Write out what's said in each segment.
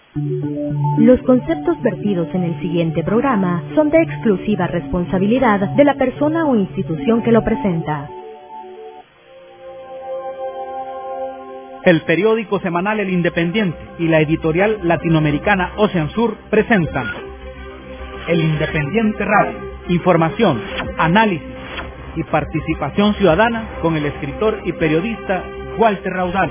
Los conceptos vertidos en el siguiente programa son de exclusiva responsabilidad de la persona o institución que lo presenta. El periódico semanal El Independiente y la editorial latinoamericana Ocean Sur presentan El Independiente Radio, información, análisis y participación ciudadana con el escritor y periodista Walter Raudal.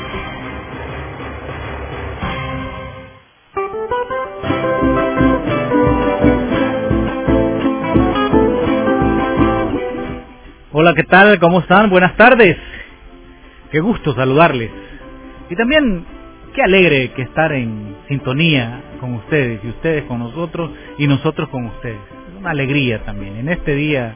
Hola, ¿qué tal? ¿Cómo están? Buenas tardes. Qué gusto saludarles. Y también qué alegre que estar en sintonía con ustedes, y ustedes con nosotros, y nosotros con ustedes. Es una alegría también, en este día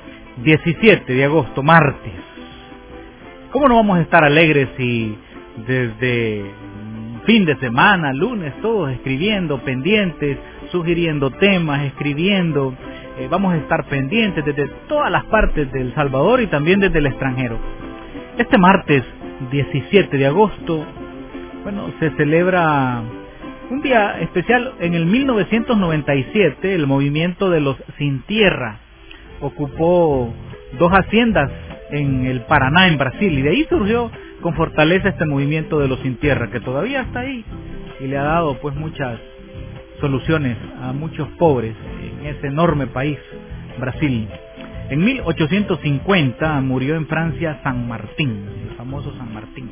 17 de agosto, martes. ¿Cómo no vamos a estar alegres si desde fin de semana, lunes, todos escribiendo, pendientes, sugiriendo temas, escribiendo, vamos a estar pendientes desde todas las partes de El Salvador y también desde el extranjero? Este martes 17 de agosto, se celebra un día especial. En el 1997, el movimiento de los Sin Tierra ocupó 2 haciendas en el Paraná, en Brasil, y de ahí surgió con fortaleza este movimiento de los Sin Tierra, que todavía está ahí y le ha dado muchas soluciones a muchos pobres en ese enorme país, Brasil. En 1850 murió en Francia San Martín, el famoso San Martín.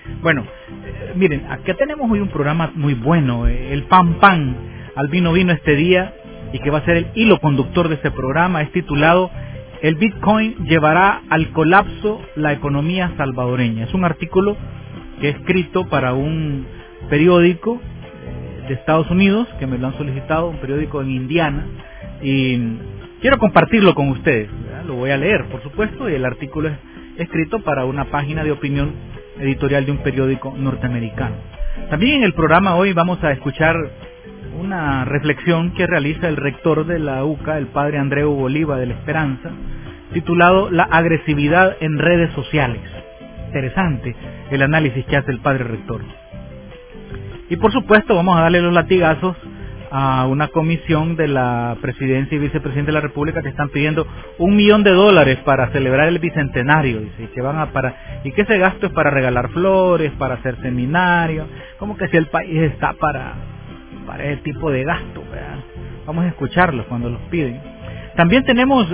Miren, acá tenemos hoy un programa muy bueno, el pan al vino este día, y que va a ser el hilo conductor de este programa. Es titulado El Bitcoin llevará al colapso la economía salvadoreña. Es un artículo que he escrito para un periódico de Estados Unidos, que me lo han solicitado, un periódico en Indiana, y quiero compartirlo con ustedes, ¿verdad? Lo voy a leer, por supuesto, y el artículo es escrito para una página de opinión editorial de un periódico norteamericano. También en el programa hoy vamos a escuchar una reflexión que realiza el rector de la UCA, el padre Andreu Bolívar de la Esperanza, titulado La agresividad en redes sociales. Interesante el análisis que hace el padre rector. Y por supuesto vamos a darle los latigazos a una comisión de la presidencia y vicepresidente de la República que están pidiendo $1 millón para celebrar el bicentenario, dice, y que ese gasto es para regalar flores, para hacer seminarios, como que si el país está para ese tipo de gasto, ¿verdad? Vamos a escucharlos cuando los piden. También tenemos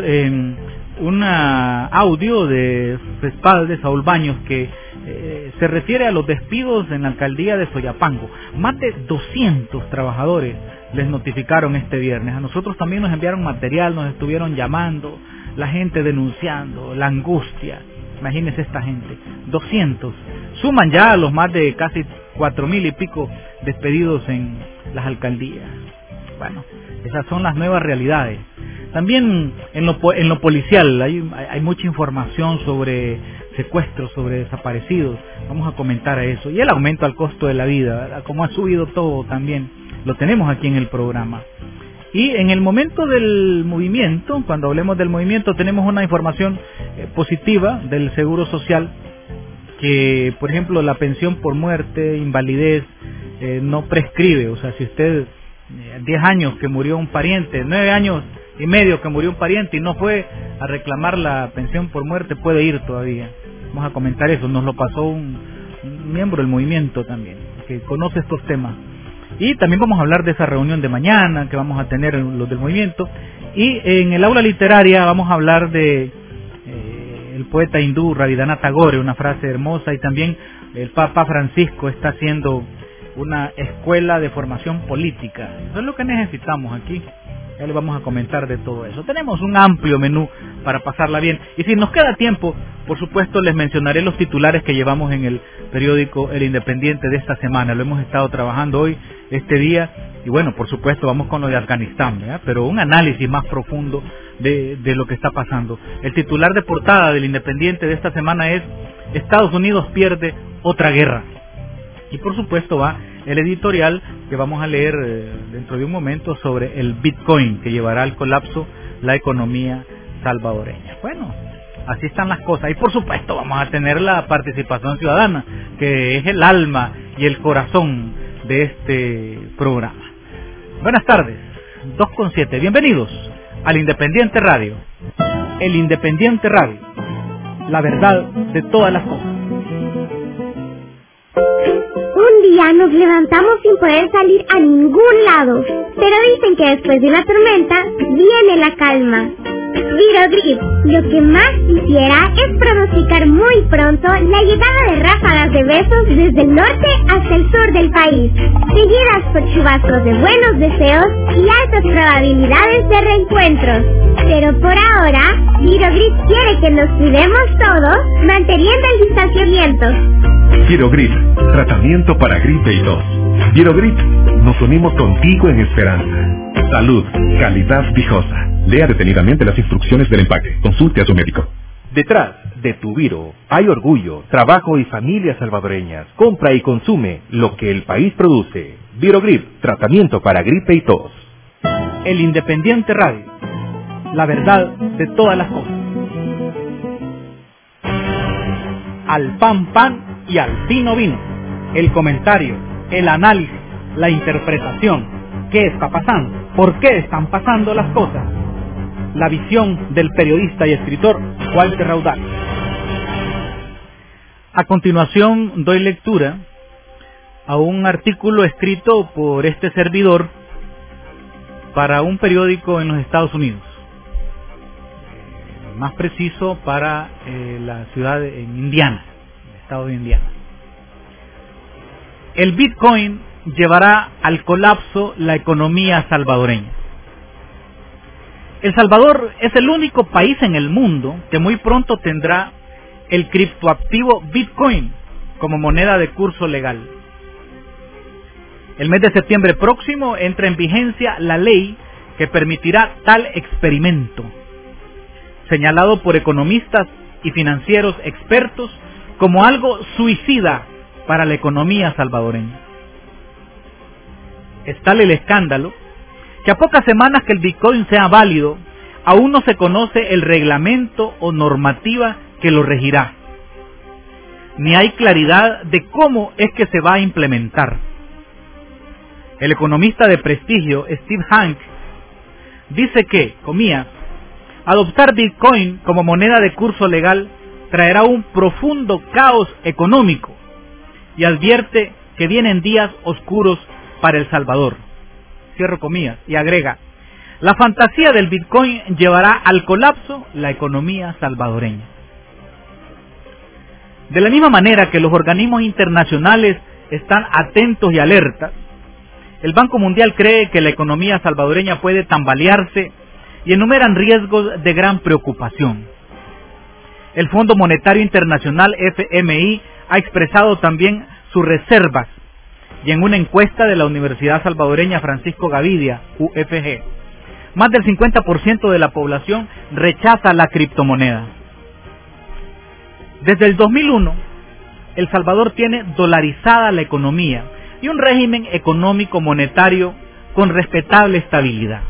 un audio de Saúl Baños, que se refiere a los despidos en la alcaldía de Soyapango. Más de 200 trabajadores les notificaron este viernes. A nosotros también nos enviaron material, nos estuvieron llamando, la gente denunciando, la angustia. Imagínense esta gente, 200. Suman ya a los más de casi 4,000 y pico despedidos en las alcaldías. Esas son las nuevas realidades. También en lo policial hay mucha información sobre secuestros, sobre desaparecidos. Vamos a comentar a eso. Y el aumento al costo de la vida, ¿verdad? Como ha subido todo también, lo tenemos aquí en el programa. Y en el momento del movimiento, cuando hablemos del movimiento, tenemos una información positiva del Seguro Social, que por ejemplo la pensión por muerte, invalidez, no prescribe. O sea, si usted 10 años que murió un pariente, 9 años y medio que murió un pariente y no fue a reclamar la pensión por muerte, puede ir todavía. Vamos a comentar eso, nos lo pasó un miembro del movimiento también, que conoce estos temas. Y también vamos a hablar de esa reunión de mañana que vamos a tener los del movimiento. Y en el aula literaria vamos a hablar de el poeta hindú Rabindranath Tagore, una frase hermosa, y también el Papa Francisco está haciendo una escuela de formación política. Eso es lo que necesitamos aquí. Ya les vamos a comentar de todo eso. Tenemos un amplio menú para pasarla bien. Y si nos queda tiempo, por supuesto les mencionaré los titulares que llevamos en el periódico El Independiente de esta semana. Lo hemos estado trabajando hoy, este día. Y por supuesto vamos con lo de Afganistán, ¿verdad? Pero un análisis más profundo de lo que está pasando. El titular de portada del Independiente de esta semana es Estados Unidos pierde otra guerra. Y por supuesto va el editorial que vamos a leer dentro de un momento sobre el Bitcoin, que llevará al colapso la economía salvadoreña. Así están las cosas. Y por supuesto vamos a tener la participación ciudadana, que es el alma y el corazón de este programa. Buenas tardes, 2:07. Bienvenidos al Independiente Radio. El Independiente Radio, la verdad de todas las cosas. Un día nos levantamos sin poder salir a ningún lado, pero dicen que después de una tormenta viene la calma. Virogrip, lo que más quisiera es pronosticar muy pronto la llegada de ráfagas de besos desde el norte hasta el sur del país, seguidas por chubascos de buenos deseos y altas probabilidades de reencuentros. Pero por ahora, Virogrip quiere que nos cuidemos todos manteniendo el distanciamiento. Virogrip, tratamiento para gripe y tos. Virogrip, nos unimos contigo en esperanza. Salud, calidad viejosa. Lea detenidamente las instrucciones del empaque. Consulte a su médico. Detrás de tu Viro hay orgullo, trabajo y familias salvadoreñas. Compra y consume lo que el país produce. Virogrip, tratamiento para gripe y tos. El Independiente Radio, la verdad de todas las cosas. Al pan pan y al vino vino. El comentario, el análisis, la interpretación. ¿Qué está pasando? ¿Por qué están pasando las cosas? La visión del periodista y escritor Walter Raudal. A continuación doy lectura a un artículo escrito por este servidor para un periódico en los Estados Unidos, más preciso para la ciudad en Indiana, el estado de Indiana. El Bitcoin llevará al colapso la economía salvadoreña. El Salvador es el único país en el mundo que muy pronto tendrá el criptoactivo Bitcoin como moneda de curso legal. El mes de septiembre próximo entra en vigencia la ley que permitirá tal experimento, señalado por economistas y financieros expertos como algo suicida para la economía salvadoreña. Es tal el escándalo que a pocas semanas que el Bitcoin sea válido, aún no se conoce el reglamento o normativa que lo regirá, ni hay claridad de cómo es que se va a implementar. El economista de prestigio Steve Hanke dice que, comillas, adoptar Bitcoin como moneda de curso legal traerá un profundo caos económico y advierte que vienen días oscuros para El Salvador. Cierro comillas, y agrega, la fantasía del Bitcoin llevará al colapso la economía salvadoreña. De la misma manera que los organismos internacionales están atentos y alertas, el Banco Mundial cree que la economía salvadoreña puede tambalearse y enumeran riesgos de gran preocupación. El Fondo Monetario Internacional, FMI, ha expresado también sus reservas, y en una encuesta de la Universidad Salvadoreña Francisco Gavidia, UFG, más del 50% de la población rechaza la criptomoneda. Desde el 2001, El Salvador tiene dolarizada la economía y un régimen económico monetario con respetable estabilidad.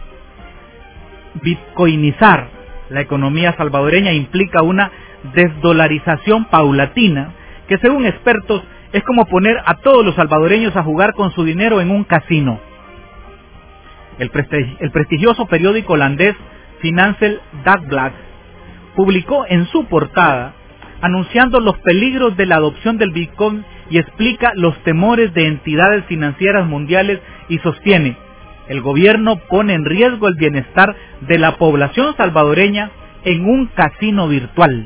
Bitcoinizar la economía salvadoreña implica una desdolarización paulatina que, según expertos, es como poner a todos los salvadoreños a jugar con su dinero en un casino. El prestigioso periódico holandés Financial Dagblad publicó en su portada anunciando los peligros de la adopción del Bitcoin y explica los temores de entidades financieras mundiales y sostiene: el gobierno pone en riesgo el bienestar de la población salvadoreña en un casino virtual.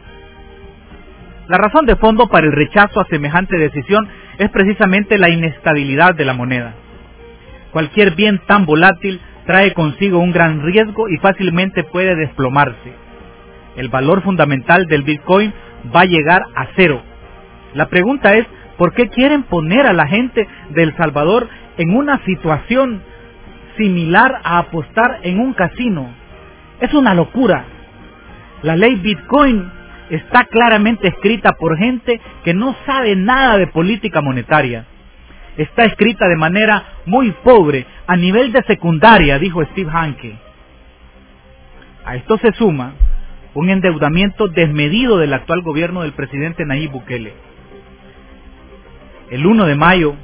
La razón de fondo para el rechazo a semejante decisión es precisamente la inestabilidad de la moneda. Cualquier bien tan volátil trae consigo un gran riesgo y fácilmente puede desplomarse. El valor fundamental del Bitcoin va a llegar a cero. La pregunta es, ¿por qué quieren poner a la gente de El Salvador en una situación similar a apostar en un casino? Es una locura. La ley Bitcoin está claramente escrita por gente que no sabe nada de política monetaria. Está escrita de manera muy pobre, a nivel de secundaria, dijo Steve Hanke. A esto se suma un endeudamiento desmedido del actual gobierno del presidente Nayib Bukele. El 1 de mayo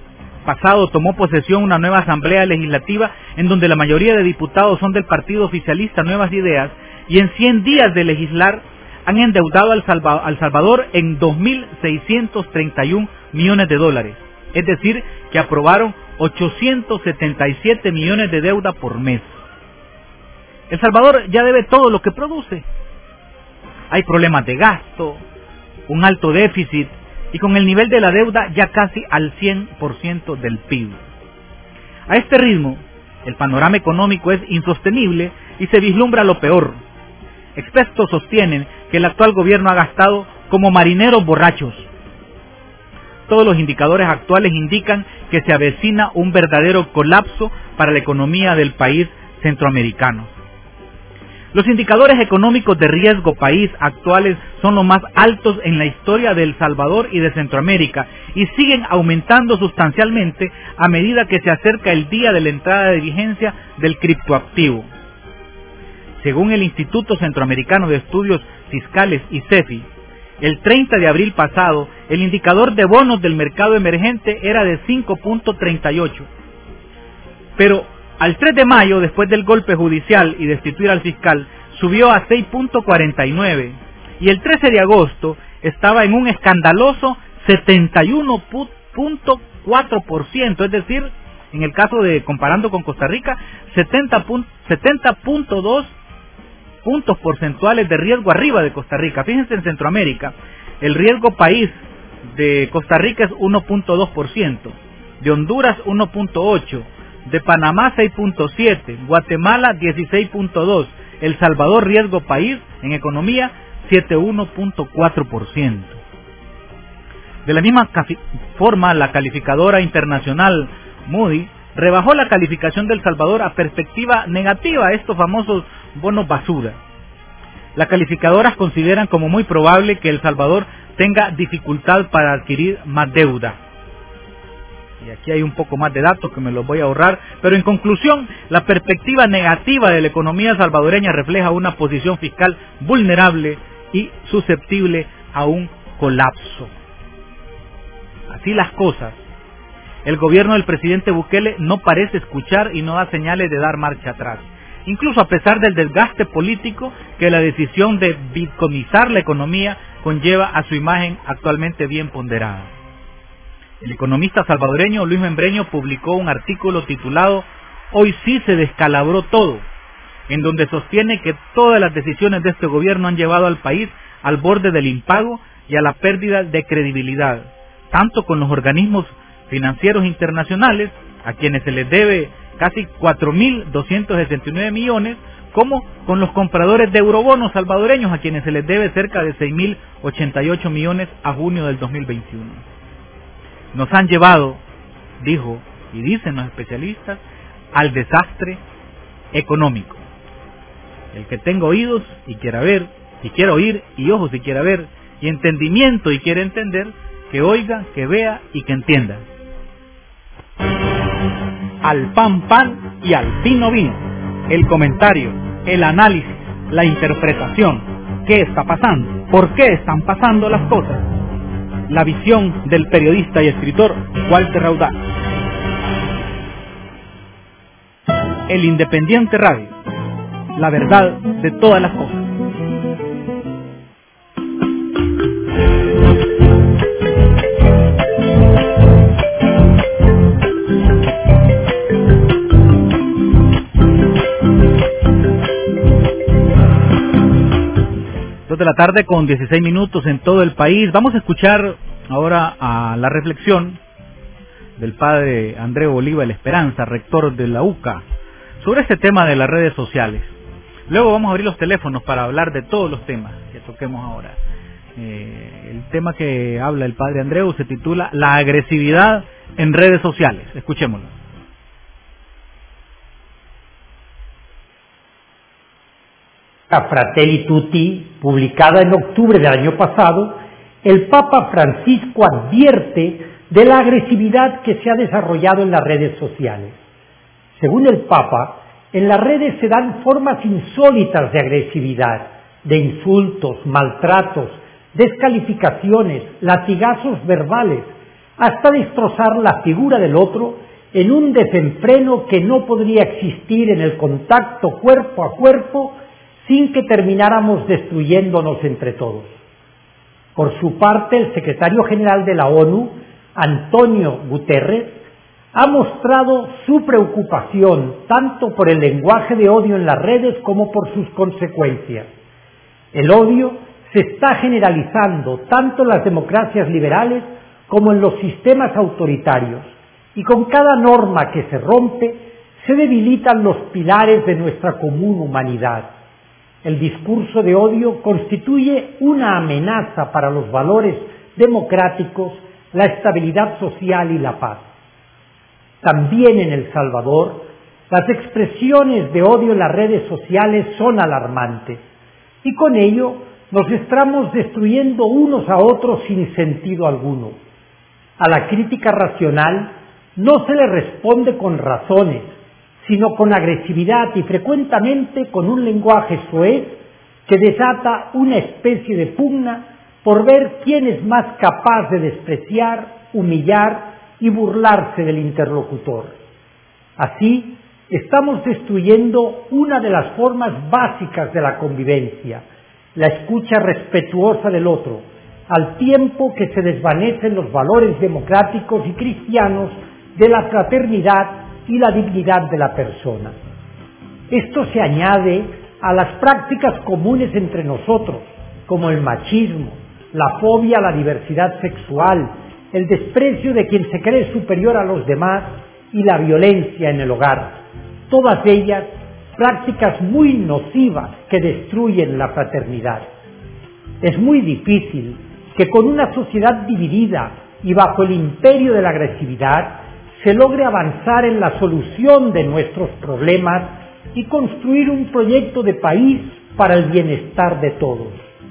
pasado tomó posesión una nueva asamblea legislativa en donde la mayoría de diputados son del partido oficialista Nuevas Ideas, y en 100 días de legislar han endeudado al Salvador en 2.631 millones de dólares. Es decir, que aprobaron 877 millones de deuda por mes. El Salvador ya debe todo lo que produce. Hay problemas de gasto, un alto déficit y con el nivel de la deuda ya casi al 100% del PIB. A este ritmo, el panorama económico es insostenible y se vislumbra lo peor. Expertos sostienen que el actual gobierno ha gastado como marineros borrachos. Todos los indicadores actuales indican que se avecina un verdadero colapso para la economía del país centroamericano. Los indicadores económicos de riesgo país actuales son los más altos en la historia de El Salvador y de Centroamérica y siguen aumentando sustancialmente a medida que se acerca el día de la entrada de vigencia del criptoactivo. Según el Instituto Centroamericano de Estudios Fiscales y CEFI, el 30 de abril pasado, el indicador de bonos del mercado emergente era de 5.38. Pero al 3 de mayo, después del golpe judicial y destituir al fiscal, subió a 6.49. Y el 13 de agosto estaba en un escandaloso 71.4%, es decir, en el caso de, comparando con Costa Rica, 70.2 puntos porcentuales de riesgo arriba de Costa Rica. Fíjense, en Centroamérica, el riesgo país de Costa Rica es 1.2%, de Honduras 1.8%, de Panamá 6.7%, Guatemala 16.2%, El Salvador riesgo país en economía 71.4%. De la misma forma, la calificadora internacional Moody rebajó la calificación de El Salvador a perspectiva negativa, estos famosos bonos basura. Las calificadoras consideran como muy probable que El Salvador tenga dificultad para adquirir más deuda. Y aquí hay un poco más de datos que me los voy a ahorrar, pero en conclusión, la perspectiva negativa de la economía salvadoreña refleja una posición fiscal vulnerable y susceptible a un colapso. Así las cosas, el gobierno del presidente Bukele no parece escuchar y no da señales de dar marcha atrás, incluso a pesar del desgaste político que la decisión de bitcoinizar la economía conlleva a su imagen actualmente bien ponderada. El economista salvadoreño Luis Membreño publicó un artículo titulado "Hoy sí se descalabró todo", en donde sostiene que todas las decisiones de este gobierno han llevado al país al borde del impago y a la pérdida de credibilidad, tanto con los organismos financieros internacionales, a quienes se les debe casi 4.269 millones, como con los compradores de eurobonos salvadoreños, a quienes se les debe cerca de 6.088 millones a junio del 2021. Nos han llevado, dijo y dicen los especialistas, al desastre económico. El que tenga oídos y quiera ver, y quiera oír, y ojos y quiera ver, y entendimiento y quiera entender, que oiga, que vea y que entienda. Al pan pan y al vino vino. El comentario, el análisis, la interpretación. ¿Qué está pasando? ¿Por qué están pasando las cosas? La visión del periodista y escritor Walter Raudal. El Independiente Radio. La verdad de todas las cosas. De la tarde con 16 minutos en todo el país. Vamos a escuchar ahora a la reflexión del padre Andreu Oliva, el Esperanza, rector de la UCA, sobre este tema de las redes sociales. Luego vamos a abrir los teléfonos para hablar de todos los temas que toquemos ahora. El tema que habla el padre Andreu se titula La agresividad en redes sociales. Escuchémoslo. Fratelli Tutti, publicada en octubre del año pasado, el Papa Francisco advierte de la agresividad que se ha desarrollado en las redes sociales. Según el Papa, en las redes se dan formas insólitas de agresividad, de insultos, maltratos, descalificaciones, latigazos verbales, hasta destrozar la figura del otro en un desenfreno que no podría existir en el contacto cuerpo a cuerpo sin que termináramos destruyéndonos entre todos. Por su parte, el secretario general de la ONU, Antonio Guterres, ha mostrado su preocupación tanto por el lenguaje de odio en las redes como por sus consecuencias. El odio se está generalizando tanto en las democracias liberales como en los sistemas autoritarios, y con cada norma que se rompe se debilitan los pilares de nuestra común humanidad. El discurso de odio constituye una amenaza para los valores democráticos, la estabilidad social y la paz. También en El Salvador, las expresiones de odio en las redes sociales son alarmantes, y con ello nos estamos destruyendo unos a otros sin sentido alguno. A la crítica racional no se le responde con razones, sino con agresividad y frecuentemente con un lenguaje soez que desata una especie de pugna por ver quién es más capaz de despreciar, humillar y burlarse del interlocutor. Así, estamos destruyendo una de las formas básicas de la convivencia, la escucha respetuosa del otro, al tiempo que se desvanecen los valores democráticos y cristianos de la fraternidad y la dignidad de la persona. Esto se añade a las prácticas comunes entre nosotros, como el machismo, la fobia a la diversidad sexual, el desprecio de quien se cree superior a los demás y la violencia en el hogar, todas ellas prácticas muy nocivas que destruyen la fraternidad. Es muy difícil que con una sociedad dividida y bajo el imperio de la agresividad se logre avanzar en la solución de nuestros problemas y construir un proyecto de país para el bienestar de todos.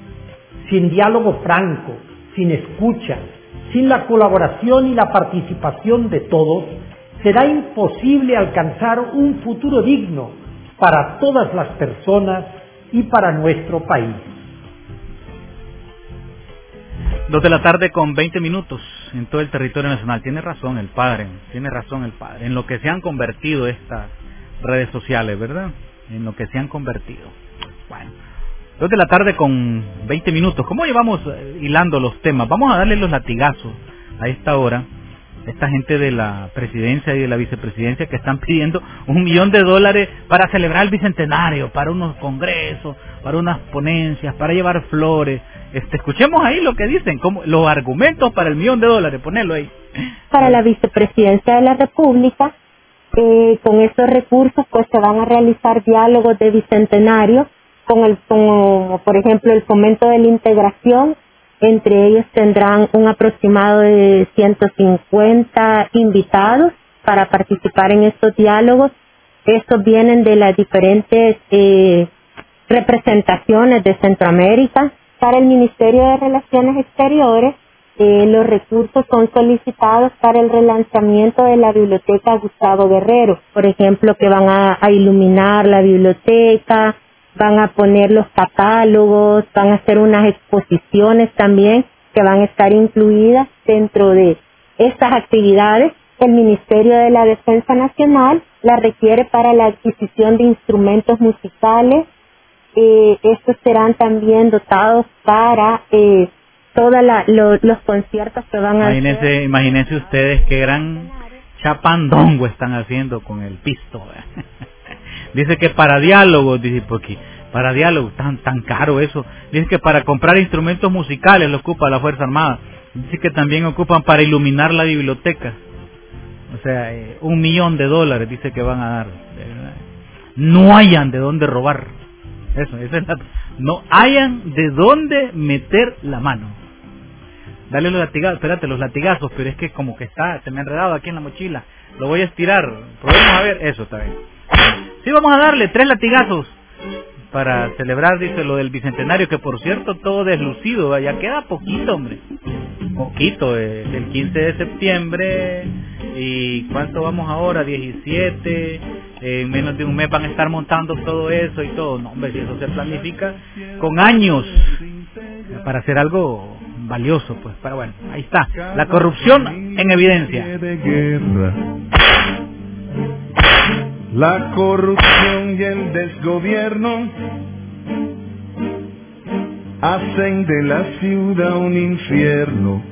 Sin diálogo franco, sin escucha, sin la colaboración y la participación de todos, será imposible alcanzar un futuro digno para todas las personas y para nuestro país. 2 de la tarde con 20 minutos en todo el territorio nacional. Tiene razón el padre, en lo que se han convertido estas redes sociales, ¿verdad? En lo que se han convertido. Bueno, 2 de la tarde con 20 minutos. ¿Cómo llevamos hilando los temas? Vamos a darle los latigazos a esta hora a esta gente de la presidencia y de la vicepresidencia que están pidiendo $1 millón para celebrar el bicentenario, para unos congresos, para unas ponencias, para llevar flores. Escuchemos ahí lo que dicen, los argumentos para el $1 millón, ponelo ahí. Para la vicepresidencia de la República, con estos recursos pues se van a realizar diálogos de bicentenario como por ejemplo el fomento de la integración. Entre ellos tendrán un aproximado de 150 invitados para participar en estos diálogos. Estos vienen de las diferentes representaciones de Centroamérica. Para el Ministerio de Relaciones Exteriores, los recursos son solicitados para el relanzamiento de la biblioteca Gustavo Guerrero. Por ejemplo, que van a iluminar la biblioteca, van a poner los catálogos, van a hacer unas exposiciones también que van a estar incluidas dentro de estas actividades. El Ministerio de la Defensa Nacional la requiere para la adquisición de instrumentos musicales. Estos serán también dotados para todos los conciertos que van a hacer. Imagínense ustedes qué gran chapandongo están haciendo con el pisto. Dice que para diálogos, dice, porque para diálogos tan caro eso. Dice que para comprar instrumentos musicales lo ocupa la Fuerza Armada. Dice que también ocupan para iluminar la biblioteca. O sea, $1 millón dice que van a dar. No hayan de dónde robar. Eso es no hayan de dónde meter la mano. Dale los latigazos, espérate, los latigazos, pero es que como que se me ha enredado aquí en la mochila. Lo voy a estirar. Probemos a ver, eso está bien. Sí, vamos a darle 3 latigazos para celebrar, dice, lo del bicentenario, que por cierto todo deslucido, ya queda poquito, hombre. Poquito, el 15 de septiembre, y ¿cuánto vamos ahora? 17, en menos de un mes van a estar montando todo eso y todo. No, hombre, si eso se planifica con años para hacer algo valioso, pues. Pero bueno, ahí está, la corrupción en evidencia. La corrupción y el desgobierno hacen de la ciudad un infierno.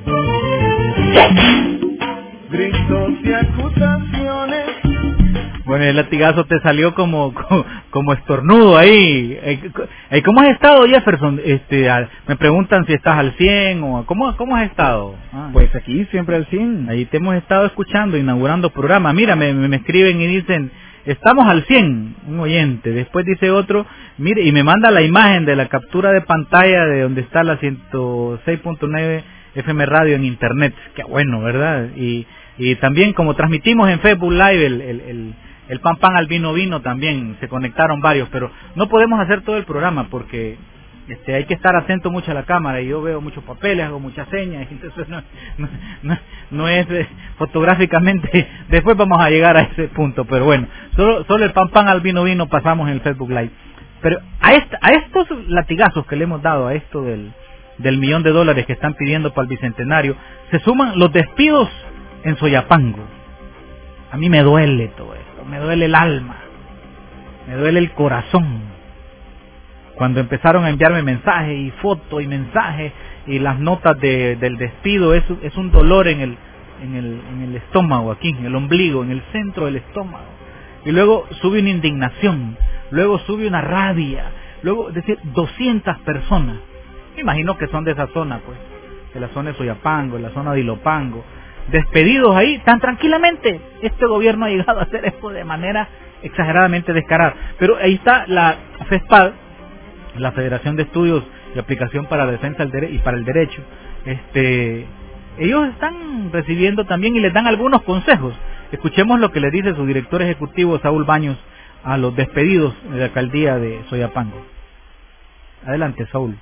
Gritos y acusaciones. Bueno, el latigazo te salió como estornudo ahí. ¿Cómo has estado, Jefferson? Me preguntan si estás al 100 o ¿cómo has estado? Pues aquí siempre al 100. Ahí te hemos estado escuchando, inaugurando programa. Mira, me escriben y dicen, estamos al 100, un oyente. Después dice otro, mire, y me manda la imagen de la captura de pantalla de donde está la 106.9 FM Radio en internet. Qué bueno, ¿verdad? Y también como transmitimos en Facebook Live el pan al vino también se conectaron varios, pero no podemos hacer todo el programa porque hay que estar atento mucho a la cámara y yo veo muchos papeles, hago muchas señas, entonces no es fotográficamente. Después vamos a llegar a ese punto, pero bueno, solo el pan al vino pasamos en el Facebook Live. Pero a estos latigazos que le hemos dado, a esto del $1.000.000 que están pidiendo para el Bicentenario, se suman los despidos en Soyapango. A mí me duele todo esto, me duele el alma, me duele el corazón. Cuando empezaron a enviarme mensajes y fotos y mensajes y las notas del despido, es un dolor en el estómago, aquí, en el ombligo, en el centro del estómago. Y luego sube una indignación, luego sube una rabia, luego, es decir, 200 personas. Me imagino que son de esa zona, pues, de la zona de Soyapango, de la zona de Ilopango, despedidos ahí tan tranquilamente. Este gobierno ha llegado a hacer esto de manera exageradamente descarada. Pero ahí está la FESPAD, la Federación de Estudios y Aplicación para la Defensa y para el Derecho. Ellos están recibiendo también y les dan algunos consejos. Escuchemos lo que le dice su director ejecutivo, Saúl Baños, a los despedidos de la alcaldía de Soyapango. Adelante, Saúl.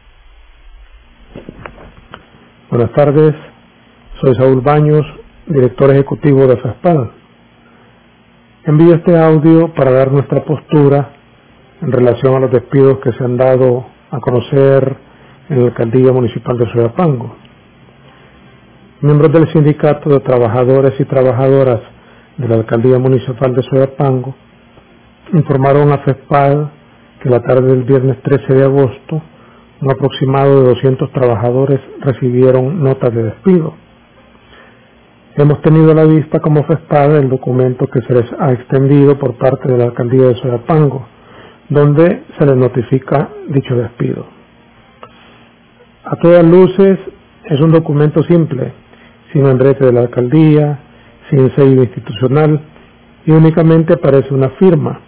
Buenas tardes, soy Saúl Baños, director ejecutivo de FESPAD. Envío este audio para dar nuestra postura en relación a los despidos que se han dado a conocer en la alcaldía municipal de Soyapango. Miembros del sindicato de trabajadores y trabajadoras de la alcaldía municipal de Soyapango informaron a FESPAD que la tarde del viernes 13 de agosto un aproximado de 200 trabajadores recibieron notas de despido. Hemos tenido a la vista como FESPAD el documento que se les ha extendido por parte de la alcaldía de Soyapango, donde se les notifica dicho despido. A todas luces es un documento simple, sin membrete de la alcaldía, sin sello institucional, y únicamente aparece una firma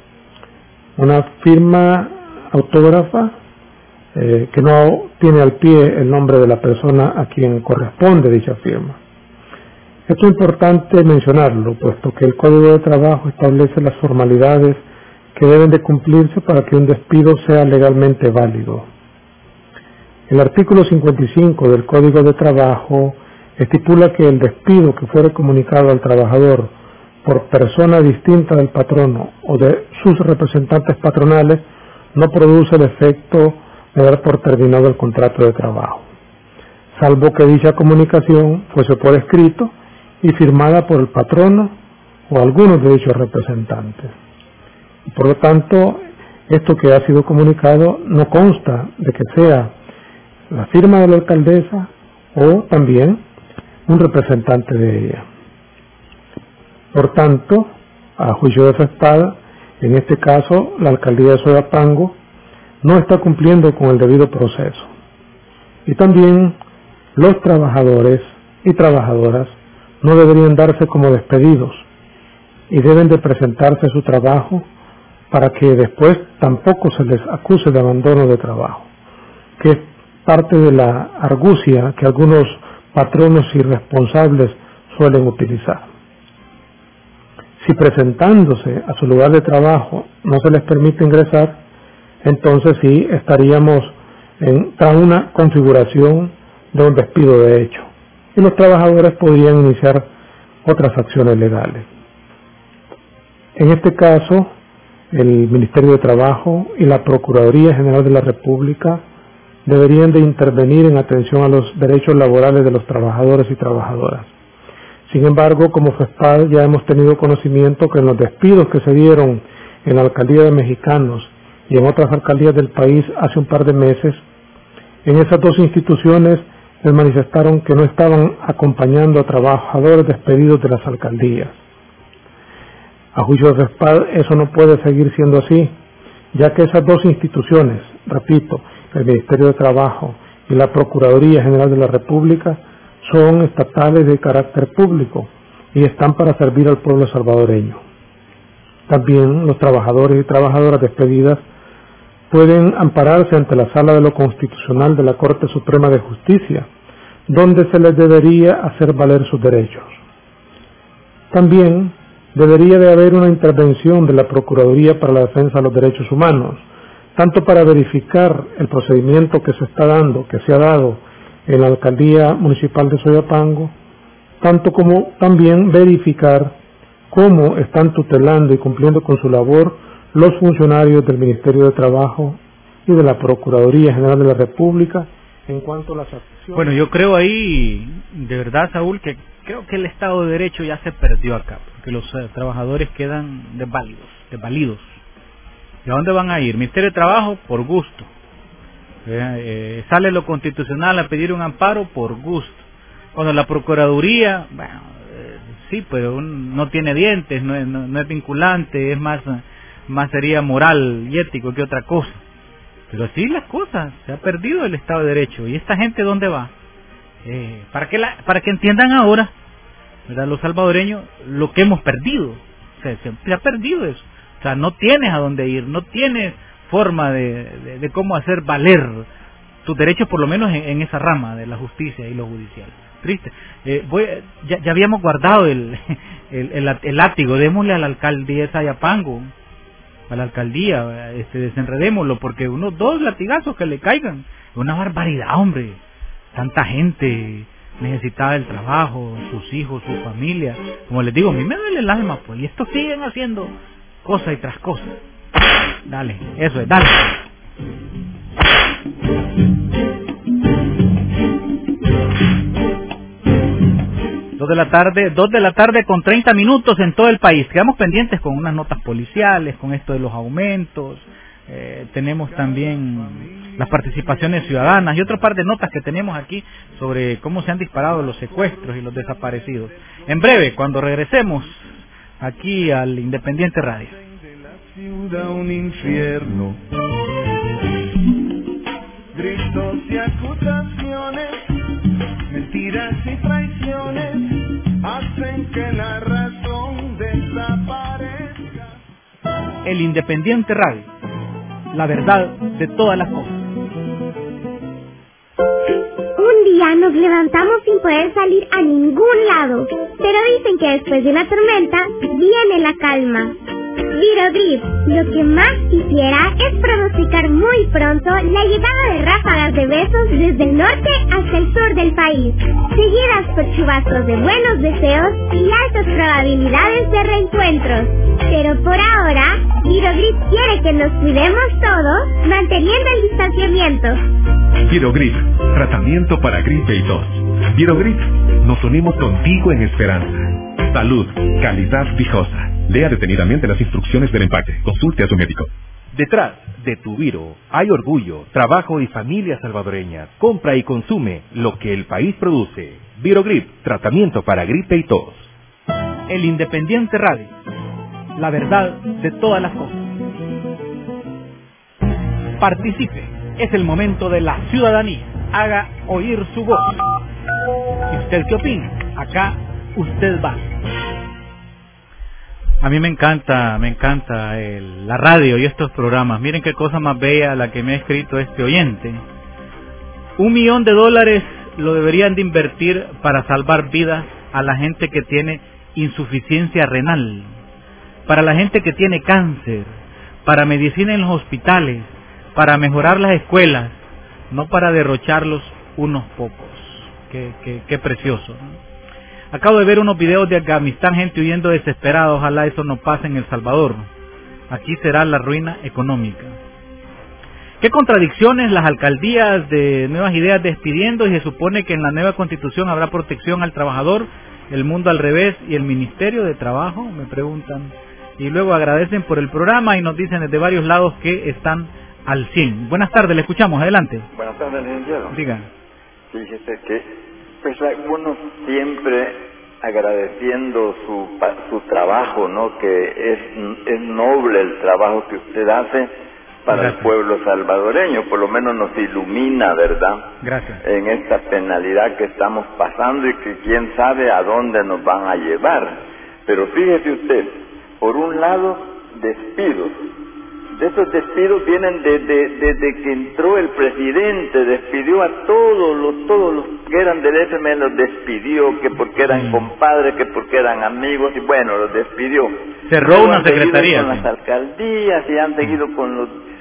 autógrafa que no tiene al pie el nombre de la persona a quien corresponde dicha firma. Esto es importante mencionarlo, puesto que el Código de Trabajo establece las formalidades que deben de cumplirse para que un despido sea legalmente válido. El artículo 55 del Código de Trabajo estipula que el despido que fuere comunicado al trabajador por persona distinta del patrono o de sus representantes patronales no produce el efecto de dar por terminado el contrato de trabajo, salvo que dicha comunicación fuese por escrito y firmada por el patrono o algunos de dichos representantes. Por lo tanto, esto que ha sido comunicado no consta de que sea la firma de la alcaldesa o también un representante de ella. Por tanto, a juicio de FESPAD, en este caso, la alcaldía de Soyapango no está cumpliendo con el debido proceso. Y también los trabajadores y trabajadoras no deberían darse como despedidos y deben de presentarse a su trabajo para que después tampoco se les acuse de abandono de trabajo, que es parte de la argucia que algunos patronos irresponsables suelen utilizar. Si presentándose a su lugar de trabajo no se les permite ingresar, entonces sí estaríamos en una configuración de un despido de hecho, y los trabajadores podrían iniciar otras acciones legales. En este caso, el Ministerio de Trabajo y la Procuraduría General de la República deberían de intervenir en atención a los derechos laborales de los trabajadores y trabajadoras. Sin embargo, como FESPAD ya hemos tenido conocimiento que en los despidos que se dieron en la alcaldía de Mexicanos y en otras alcaldías del país hace un par de meses, en esas dos instituciones les manifestaron que no estaban acompañando a trabajadores despedidos de las alcaldías. A juicio de FESPAD, eso no puede seguir siendo así, ya que esas dos instituciones, repito, el Ministerio de Trabajo y la Procuraduría General de la República, son estatales de carácter público y están para servir al pueblo salvadoreño. También los trabajadores y trabajadoras despedidas pueden ampararse ante la Sala de lo Constitucional de la Corte Suprema de Justicia, donde se les debería hacer valer sus derechos. También debería de haber una intervención de la Procuraduría para la Defensa de los Derechos Humanos, tanto para verificar el procedimiento que se ha dado en la Alcaldía Municipal de Soyapango, tanto como también verificar cómo están tutelando y cumpliendo con su labor los funcionarios del Ministerio de Trabajo y de la Procuraduría General de la República en cuanto a las acciones. Bueno, yo creo ahí, de verdad, Saúl, que creo que el Estado de Derecho ya se perdió acá, porque los trabajadores quedan desvalidos. ¿Y a dónde van a ir? Ministerio de Trabajo, por gusto. Sale lo constitucional a pedir un amparo, por gusto. Cuando la Procuraduría, bueno, sí, pero no tiene dientes, no es vinculante, es más sería moral y ético que otra cosa. Pero así las cosas, se ha perdido el Estado de Derecho. ¿Y esta gente dónde va? Para que entiendan ahora, ¿verdad?, los salvadoreños, lo que hemos perdido. Se ha perdido eso. O sea, no tienes a dónde ir, no tienes forma de cómo hacer valer tus derechos, por lo menos en esa rama de la justicia y lo judicial. Triste. Ya habíamos guardado el látigo, démosle a la alcaldía de Soyapango, a la alcaldía, desenredémoslo, porque unos 2 latigazos que le caigan, una barbaridad, hombre. Tanta gente necesitada del trabajo, sus hijos, su familia. Como les digo, a mí me duele el alma, pues, y estos siguen haciendo cosa y tras cosa. Dale, eso es, dale. Dos de la tarde con 30 minutos en todo el país. Quedamos pendientes con unas notas policiales, con esto de los aumentos. Tenemos también las participaciones ciudadanas y otro par de notas que tenemos aquí sobre cómo se han disparado los secuestros y los desaparecidos. En breve, cuando regresemos aquí al Independiente Radio. Ciudad un infierno, gritos y acusaciones, mentiras y traiciones hacen que la razón desaparezca. El Independiente Radio, la verdad de todas las cosas. Un día nos levantamos sin poder salir a ningún lado, pero dicen que después de una tormenta viene la calma. Virogrip, lo que más quisiera es pronosticar muy pronto la llegada de ráfagas de besos desde el norte hasta el sur del país, seguidas por chubascos de buenos deseos y altas probabilidades de reencuentros. Pero por ahora, Virogrip quiere que nos cuidemos todos, manteniendo el distanciamiento. Virogrip, tratamiento para gripe y tos. Virogrip, nos unimos contigo en esperanza. Salud, calidad viejosa. Lea detenidamente las instrucciones del empaque. Consulte a su médico. Detrás de tu Viro hay orgullo, trabajo y familias salvadoreñas. Compra y consume lo que el país produce. Virogrip, tratamiento para gripe y tos. El Independiente Radio, la verdad de todas las cosas. Participe, es el momento de la ciudadanía. Haga oír su voz. ¿Y usted qué opina? Acá usted va. A mí me encanta la radio y estos programas. Miren qué cosa más bella la que me ha escrito este oyente. $1 millón lo deberían de invertir para salvar vidas a la gente que tiene insuficiencia renal, para la gente que tiene cáncer, para medicina en los hospitales, para mejorar las escuelas, no para derrocharlos unos pocos. Qué precioso, ¿no? Acabo de ver unos videos de Afganistán, gente huyendo desesperada. Ojalá eso no pase en El Salvador. Aquí será la ruina económica. ¿Qué contradicciones las alcaldías de Nuevas Ideas despidiendo y se supone que en la nueva constitución habrá protección al trabajador, el mundo al revés y el Ministerio de Trabajo? Me preguntan. Y luego agradecen por el programa y nos dicen desde varios lados que están al 100. Buenas tardes, le escuchamos, adelante. Buenas tardes, licenciado. Diga. Fíjese que pues uno siempre agradeciendo su trabajo, ¿no? Que es noble el trabajo que usted hace para el pueblo salvadoreño, por lo menos nos ilumina, ¿verdad? Gracias. En esta penalidad que estamos pasando y que quién sabe a dónde nos van a llevar. Pero fíjese usted, por un lado, despidos. De esos despidos vienen desde que entró el presidente, despidió a todos los que eran del FMI, los despidió, que porque eran compadres, que porque eran amigos, y bueno, los despidió. Cerró una secretaría. Con las alcaldías y han seguido con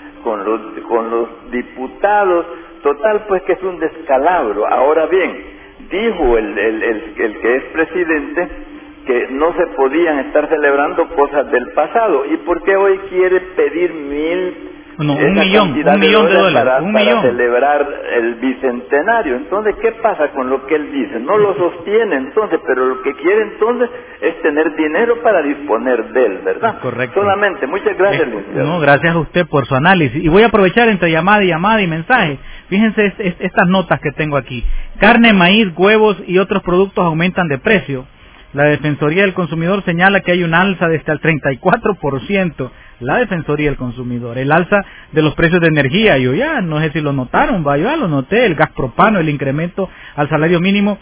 los diputados, total pues que es un descalabro. Ahora bien, dijo el que es presidente que no se podían estar celebrando cosas del pasado. ¿Y por qué hoy quiere pedir un millón de dólares para celebrar el bicentenario? Entonces, ¿qué pasa con lo que él dice? No lo sostiene entonces, pero lo que quiere entonces es tener dinero para disponer de él, ¿verdad? Correcto. Solamente, muchas gracias, licenciado. No, gracias a usted por su análisis. Y voy a aprovechar entre llamada y mensaje. Fíjense estas notas que tengo aquí. Carne, maíz, huevos y otros productos aumentan de precio. La Defensoría del Consumidor señala que hay un alza de hasta el 34%. La Defensoría del Consumidor. El alza de los precios de energía, yo ya, no sé si lo notaron, yo ya lo noté, el gas propano, el incremento al salario mínimo,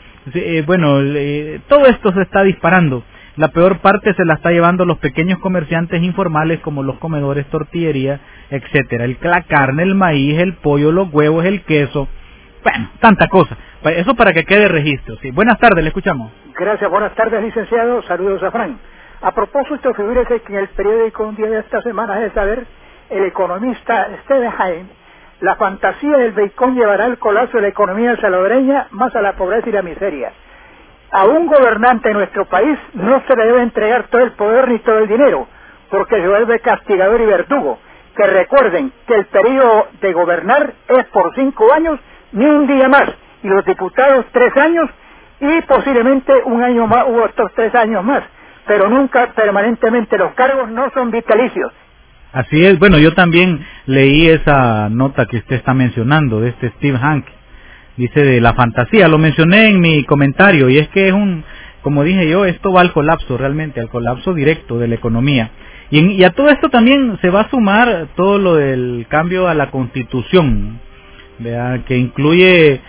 todo esto se está disparando. La peor parte se la está llevando los pequeños comerciantes informales como los comedores, tortillería, etcétera. La carne, el maíz, el pollo, los huevos, el queso, bueno, tanta cosa. Eso para que quede registro. Sí. Buenas tardes, le escuchamos. Gracias, buenas tardes, licenciado. Saludos a Fran. A propósito, figúrese que en el periódico un día de esta semana es saber, el economista Stevenheim, la fantasía del bacon llevará al colapso de la economía salvadoreña, más a la pobreza y la miseria. A un gobernante de nuestro país no se le debe entregar todo el poder ni todo el dinero, porque se vuelve castigador y verdugo. Que recuerden que el periodo de gobernar es por 5 años, ni un día más, y los diputados 3 años, y posiblemente un año más u otros 3 años más, pero nunca permanentemente. Los cargos no son vitalicios. Así es. Bueno, yo también leí esa nota que usted está mencionando de Steve Hank, dice de la fantasía, lo mencioné en mi comentario, y es que es como dije yo, esto va al colapso realmente, al colapso directo de la economía, y a todo esto también se va a sumar todo lo del cambio a la Constitución, ¿verdad? Que incluye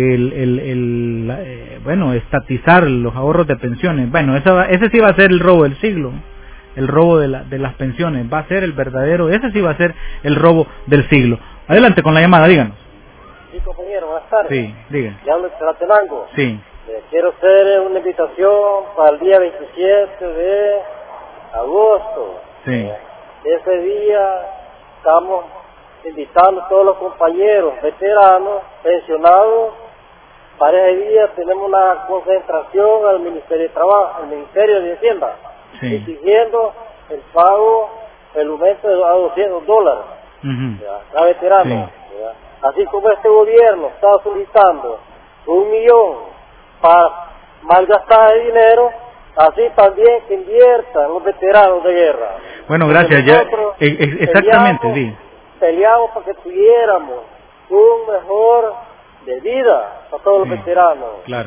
estatizar los ahorros de pensiones. Bueno, ese sí va a ser el robo del siglo, el robo de las pensiones, va a ser el verdadero, ese sí va a ser el robo del siglo. Adelante con la llamada, díganos. Sí, compañero, buenas tardes. Sí, diga. Le hablo de Tlatenango. Sí. Quiero hacer una invitación para el día 27 de agosto. Sí. Ese día estamos invitando a todos los compañeros, veteranos, pensionados. Para ese día tenemos una concentración al Ministerio de Trabajo, al Ministerio de Hacienda, exigiendo el pago, el aumento de $200 a veteranos. Así como este gobierno está solicitando 1 millón para malgastar el dinero, así también que inviertan los veteranos de guerra. Bueno, gracias. Exactamente, peleamos para que tuviéramos un mejor de vida para todos los veteranos. Claro.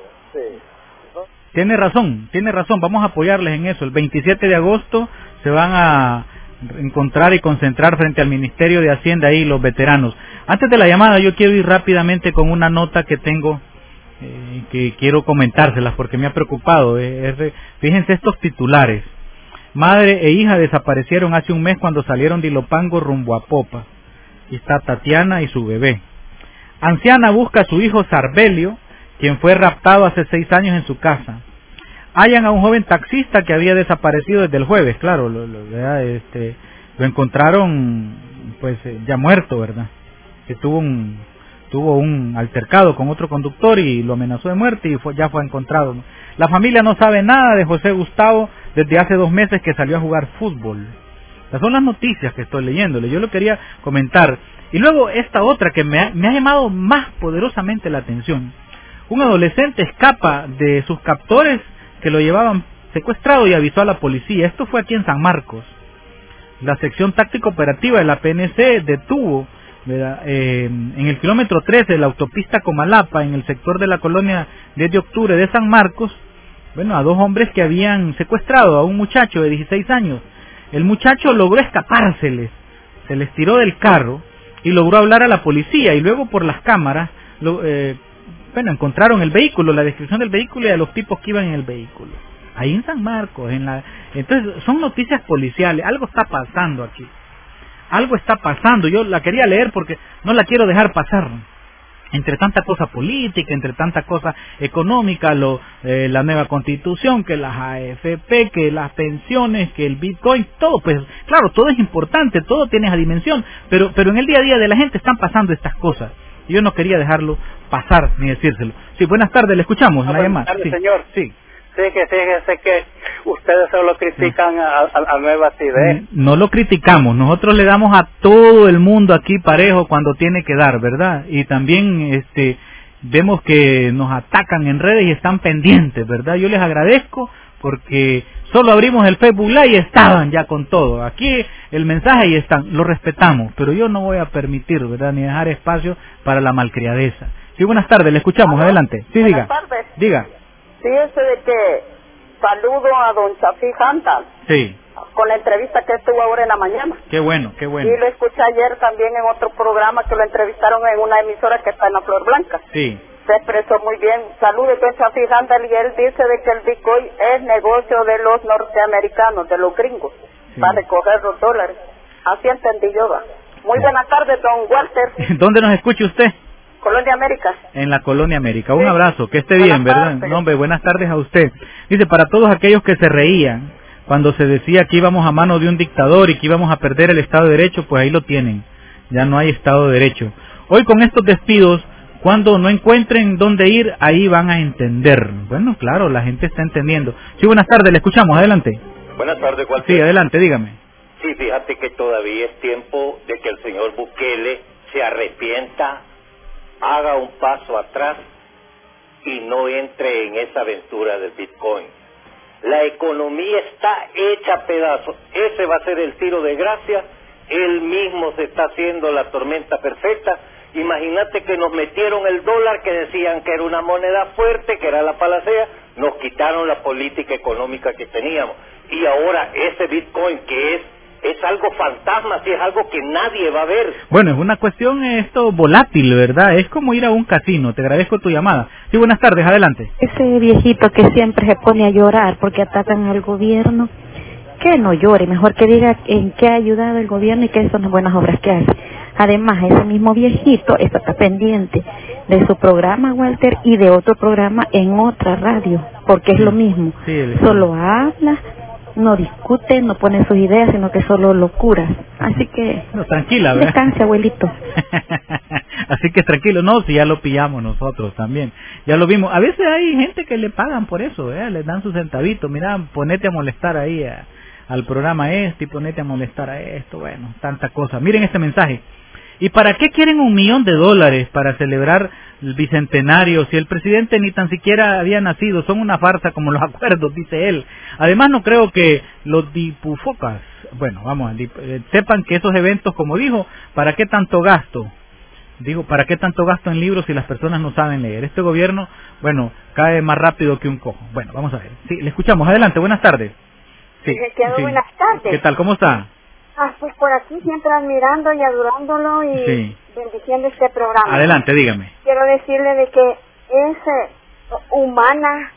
Tiene razón. Vamos a apoyarles en eso. El 27 de agosto se van a encontrar y concentrar frente al Ministerio de Hacienda ahí los veteranos. Antes de la llamada yo quiero ir rápidamente con una nota que tengo que quiero comentárselas porque me ha preocupado. Fíjense estos titulares. Madre e hija desaparecieron hace un mes cuando salieron de Ilopango rumbo a Popa. Y está Tatiana y su bebé. Anciana busca a su hijo Sarbelio, quien fue raptado hace 6 años en su casa. Hallan a un joven taxista que había desaparecido desde el jueves, claro, lo encontraron pues ya muerto, ¿verdad? Que tuvo un altercado con otro conductor y lo amenazó de muerte y ya fue encontrado. La familia no sabe nada de José Gustavo desde hace 2 meses que salió a jugar fútbol. Estas son las noticias que estoy leyéndole. Yo lo quería comentar. Y luego esta otra que me ha llamado más poderosamente la atención. Un adolescente escapa de sus captores que lo llevaban secuestrado y avisó a la policía. Esto fue aquí en San Marcos. La sección táctica operativa de la PNC detuvo en el kilómetro 13 de la autopista Comalapa, en el sector de la colonia 10 de octubre de San Marcos, a 2 hombres que habían secuestrado a un muchacho de 16 años. El muchacho logró escapárseles, se les tiró del carro y logró hablar a la policía, y luego por las cámaras encontraron el vehículo, la descripción del vehículo y de los tipos que iban en el vehículo. Ahí en San Marcos, entonces son noticias policiales. Algo está pasando aquí. Algo está pasando. Yo la quería leer porque no la quiero dejar pasar. Entre tanta cosa política, entre tanta cosa económica, la nueva constitución, que las AFP, que las pensiones, que el Bitcoin, todo, pues claro, todo es importante, todo tiene esa dimensión, pero en el día a día de la gente están pasando estas cosas. Y yo no quería dejarlo pasar ni decírselo. Sí, buenas tardes, le escuchamos. Buenas tardes, sí, señor. Sí. Sí, que fíjese que ustedes solo critican a Nuevas Ideas. No lo criticamos, nosotros le damos a todo el mundo aquí parejo cuando tiene que dar, ¿verdad? Y también vemos que nos atacan en redes y están pendientes, ¿verdad? Yo les agradezco porque solo abrimos el Facebook Live y estaban ya con todo. Aquí el mensaje y están, lo respetamos, pero yo no voy a permitir, ¿verdad? Ni dejar espacio para la malcriadeza. Sí, buenas tardes, le escuchamos, adelante. Sí, buenas tardes. Diga. Fíjese de que saludo a don Chafí Hantal. Sí. Con la entrevista que estuvo ahora en la mañana. Qué bueno, qué bueno. Y lo escuché ayer también en otro programa que lo entrevistaron en una emisora que está en la Flor Blanca. Sí. Se expresó muy bien. Saludos a don Chafí Hantal, y él dice de que el Bitcoin es negocio de los norteamericanos, de los gringos, para recoger los dólares. Así entendí yo. Muy buenas tardes, don Walter. ¿Dónde nos escucha usted? Colonia América. En la Colonia América. Un abrazo, que esté bien, ¿verdad? No, hombre, buenas tardes a usted. Dice, para todos aquellos que se reían cuando se decía que íbamos a mano de un dictador y que íbamos a perder el Estado de Derecho, pues ahí lo tienen. Ya no hay Estado de Derecho. Hoy con estos despidos, cuando no encuentren dónde ir, ahí van a entender. Bueno, claro, la gente está entendiendo. Sí, buenas tardes, le escuchamos, adelante. Buenas tardes, Walter. Sí, adelante, dígame. Sí, fíjate que todavía es tiempo de que el señor Bukele se arrepienta, haga un paso atrás y no entre en esa aventura del Bitcoin. La economía está hecha a pedazos. Ese va a ser el tiro de gracia. Él mismo se está haciendo la tormenta perfecta. Imagínate que nos metieron el dólar, que decían que era una moneda fuerte, que era la palacea. Nos quitaron la política económica que teníamos. Y ahora ese Bitcoin, que es algo fantasma, sí, es algo que nadie va a ver. Bueno, es una cuestión volátil, ¿verdad? Es como ir a un casino. Te agradezco tu llamada. Sí, buenas tardes, adelante. Ese viejito que siempre se pone a llorar porque atacan al gobierno, que no llore, mejor que diga en qué ha ayudado el gobierno y qué son las buenas obras que hace. Además, ese mismo viejito está pendiente de su programa, Walter, y de otro programa en otra radio, porque es lo mismo. Sí, solo habla, no discute, no pone sus ideas, sino que solo locuras. Así que... No, tranquila, ¿verdad? Descanse, abuelito. Así que tranquilo, no, si ya lo pillamos nosotros también. Ya lo vimos. A veces hay gente que le pagan por eso, les dan sus centavitos. Mira, ponete a molestar ahí al programa y ponete a molestar a esto. Bueno, tanta cosa. Miren este mensaje. ¿Y para qué quieren $1,000,000 para celebrar el bicentenario si el presidente ni tan siquiera había nacido? Son una farsa como los acuerdos, dice él. Además, no creo que los dipufocas, sepan que esos eventos, como dijo, ¿para qué tanto gasto? Digo, ¿para qué tanto gasto en libros si las personas no saben leer? Este gobierno, cae más rápido que un cojo. Bueno, vamos a ver. Sí, le escuchamos. Adelante, buenas tardes. Sí, sí. Buenas tardes. ¿Qué tal? ¿Cómo está? Pues por aquí siempre admirando y adorándolo y bendiciendo este programa. Adelante, dígame. Quiero decirle de que es humana,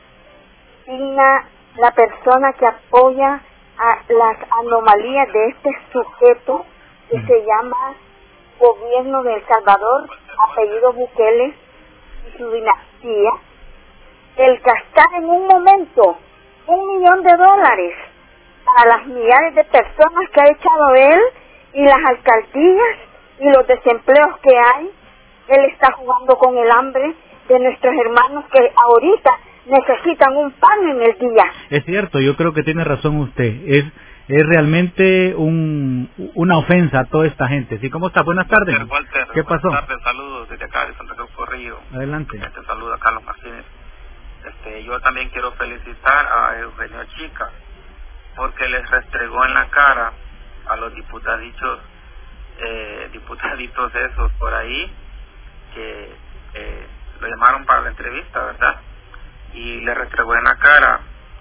digna, la persona que apoya a las anomalías de este sujeto que se llama Gobierno de El Salvador, apellido Bukele, y su dinastía, el gastar en un momento $1,000,000 para las millares de personas que ha echado él y las alcaldías y los desempleos que hay. Él está jugando con el hambre de nuestros hermanos que ahorita necesitan un pan en el día. Es cierto, yo creo que tiene razón usted. es realmente una ofensa a toda esta gente. ¿Sí? ¿Cómo está? Buenas tardes. Walter, ¿Qué pasó? Buenas tardes, saludos desde acá de Santa Cruz Corrillo. Adelante. Te saluda Carlos Martínez. Yo también quiero felicitar a Eugenio Chica porque les restregó en la cara a los diputaditos esos por ahí que lo llamaron para la entrevista, ¿verdad? Y le restregó en la cara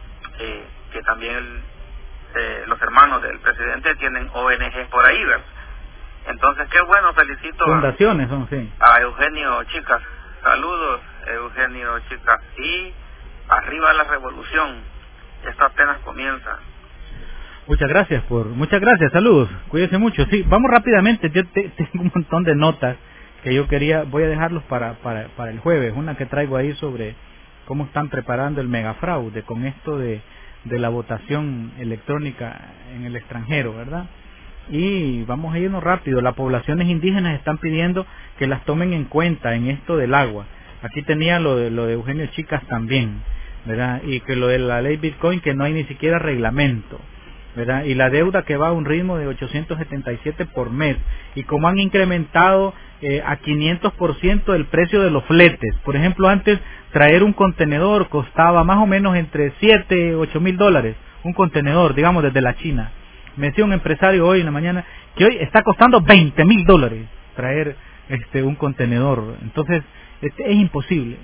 que también los hermanos del presidente tienen ONG por ahí, ¿verdad? Entonces, qué bueno, felicito fundaciones son, sí. A Eugenio Chicas. Saludos, Eugenio Chicas. Y arriba la revolución. Esto apenas comienza. Muchas gracias, saludos, cuídese mucho. Sí, vamos rápidamente, yo tengo un montón de notas que yo voy a dejarlos para el jueves, una que traigo ahí sobre cómo están preparando el megafraude con esto de la votación electrónica en el extranjero, ¿verdad? Y vamos a irnos rápido, las poblaciones indígenas están pidiendo que las tomen en cuenta en esto del agua. Aquí tenía lo de Eugenio Chicas también, ¿verdad? Y que lo de la ley Bitcoin, que no hay ni siquiera reglamento, ¿verdad? Y la deuda que va a un ritmo de 877 por mes, y como han incrementado a 500% el precio de los fletes. Por ejemplo, antes traer un contenedor costaba más o menos entre 7, 8 mil dólares, un contenedor, digamos, desde la China. Me decía un empresario hoy en la mañana que hoy está costando 20 mil dólares traer un contenedor. Entonces, es imposible.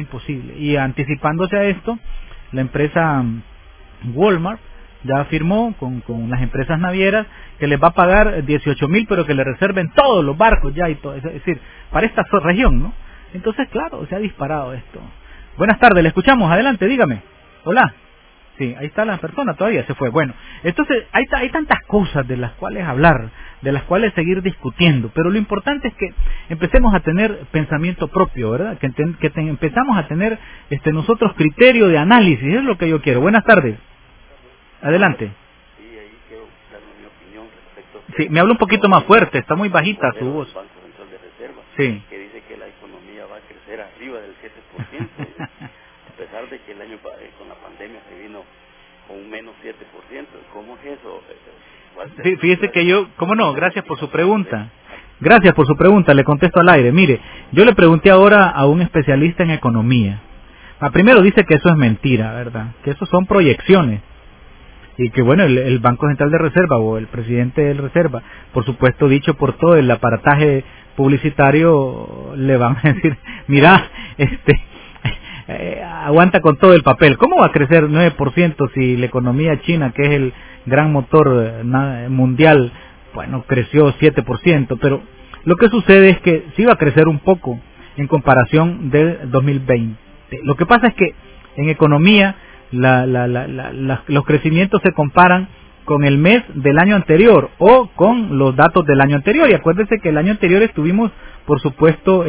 Y anticipándose a esto, la empresa Walmart ya firmó con las empresas navieras que les va a pagar 18 mil, pero que le reserven todos los barcos ya y todo. Es decir, para esta región, ¿no? Entonces, claro, se ha disparado esto. Buenas tardes, le escuchamos. Adelante, dígame. Hola. Sí, ahí está la persona, todavía se fue. Bueno, entonces hay tantas cosas de las cuales hablar, de las cuales seguir discutiendo, pero lo importante es que empecemos a tener pensamiento propio, ¿verdad? Que empezamos a tener nosotros criterio de análisis, es lo que yo quiero. Buenas tardes. Adelante. Sí, ahí quiero dar mi opinión respecto a... Sí, me habla un poquito más fuerte, está muy bajita su voz. Banco Central de Reserva, sí. Que dice que la economía va a crecer arriba del 7%, a pesar de que el año con la pandemia se vino con un menos 7%. ¿Cómo es eso? Sí, fíjese que yo, ¿cómo no? Gracias por su pregunta. Le contesto al aire. Mire, yo le pregunté ahora a un especialista en economía. Primero dice que eso es mentira, ¿verdad? Que eso son proyecciones. Y que bueno, el Banco Central de Reserva o el presidente del Reserva, por supuesto dicho por todo el aparataje publicitario, le van a decir, mira, aguanta con todo el papel. ¿Cómo va a crecer 9% si la economía china, que es el gran motor mundial, bueno, creció 7%? Pero lo que sucede es que sí va a crecer un poco en comparación del 2020. Lo que pasa es que en economía los crecimientos se comparan con el mes del año anterior o con los datos del año anterior. Y acuérdense que el año anterior estuvimos, por supuesto,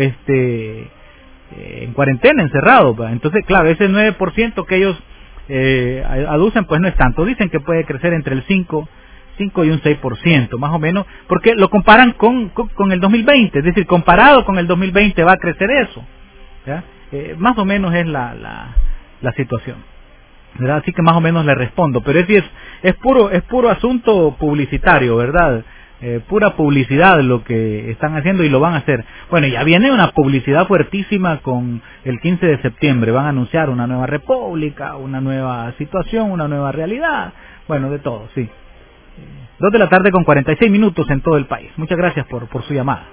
en cuarentena, encerrados. Entonces, claro, ese 9% que ellos aducen, pues no es tanto. Dicen que puede crecer entre el 5 y un 6%, más o menos, porque lo comparan con el 2020. Es decir, comparado con el 2020 va a crecer eso, ¿ya? Más o menos es la situación, ¿verdad? Así que más o menos le respondo, pero es puro asunto publicitario, ¿verdad? Pura publicidad lo que están haciendo y lo van a hacer. Bueno, ya viene una publicidad fuertísima con el 15 de septiembre, van a anunciar una nueva república, una nueva situación, una nueva realidad, bueno, de todo, sí. 2 de la tarde con 46 minutos en todo el país. Muchas gracias por su llamada.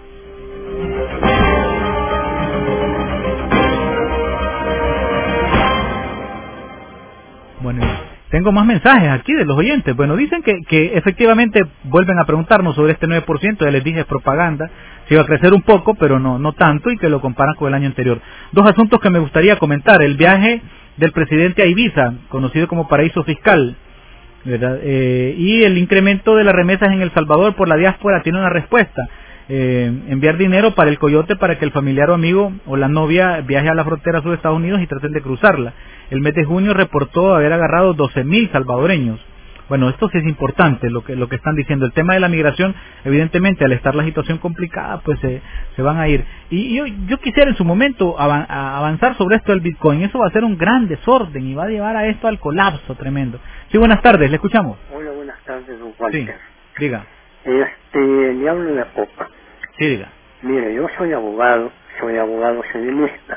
Bueno, tengo más mensajes aquí de los oyentes. Bueno, dicen que efectivamente vuelven a preguntarnos sobre este 9%, ya les dije, es propaganda, se iba a crecer un poco, pero no tanto, y que lo comparan con el año anterior. 2 asuntos que me gustaría comentar: el viaje del presidente a Ibiza, conocido como paraíso fiscal, ¿verdad? Y el incremento de las remesas en El Salvador por la diáspora tiene una respuesta. Enviar dinero para el coyote para que el familiar o amigo o la novia viaje a la frontera sur de Estados Unidos y traten de cruzarla. El mes de junio reportó haber agarrado 12,000 salvadoreños. Bueno, esto sí es importante lo que están diciendo. El tema de la migración, evidentemente, al estar la situación complicada, pues se van a ir. Y yo quisiera en su momento avanzar sobre esto del Bitcoin. Eso va a ser un gran desorden y va a llevar a esto al colapso tremendo. Sí, buenas tardes, le escuchamos. Hola, buenas tardes. tardes, don Walter. Sí, diga. Le hablo de Popa. Sí, diga. Mire, yo soy abogado civilista.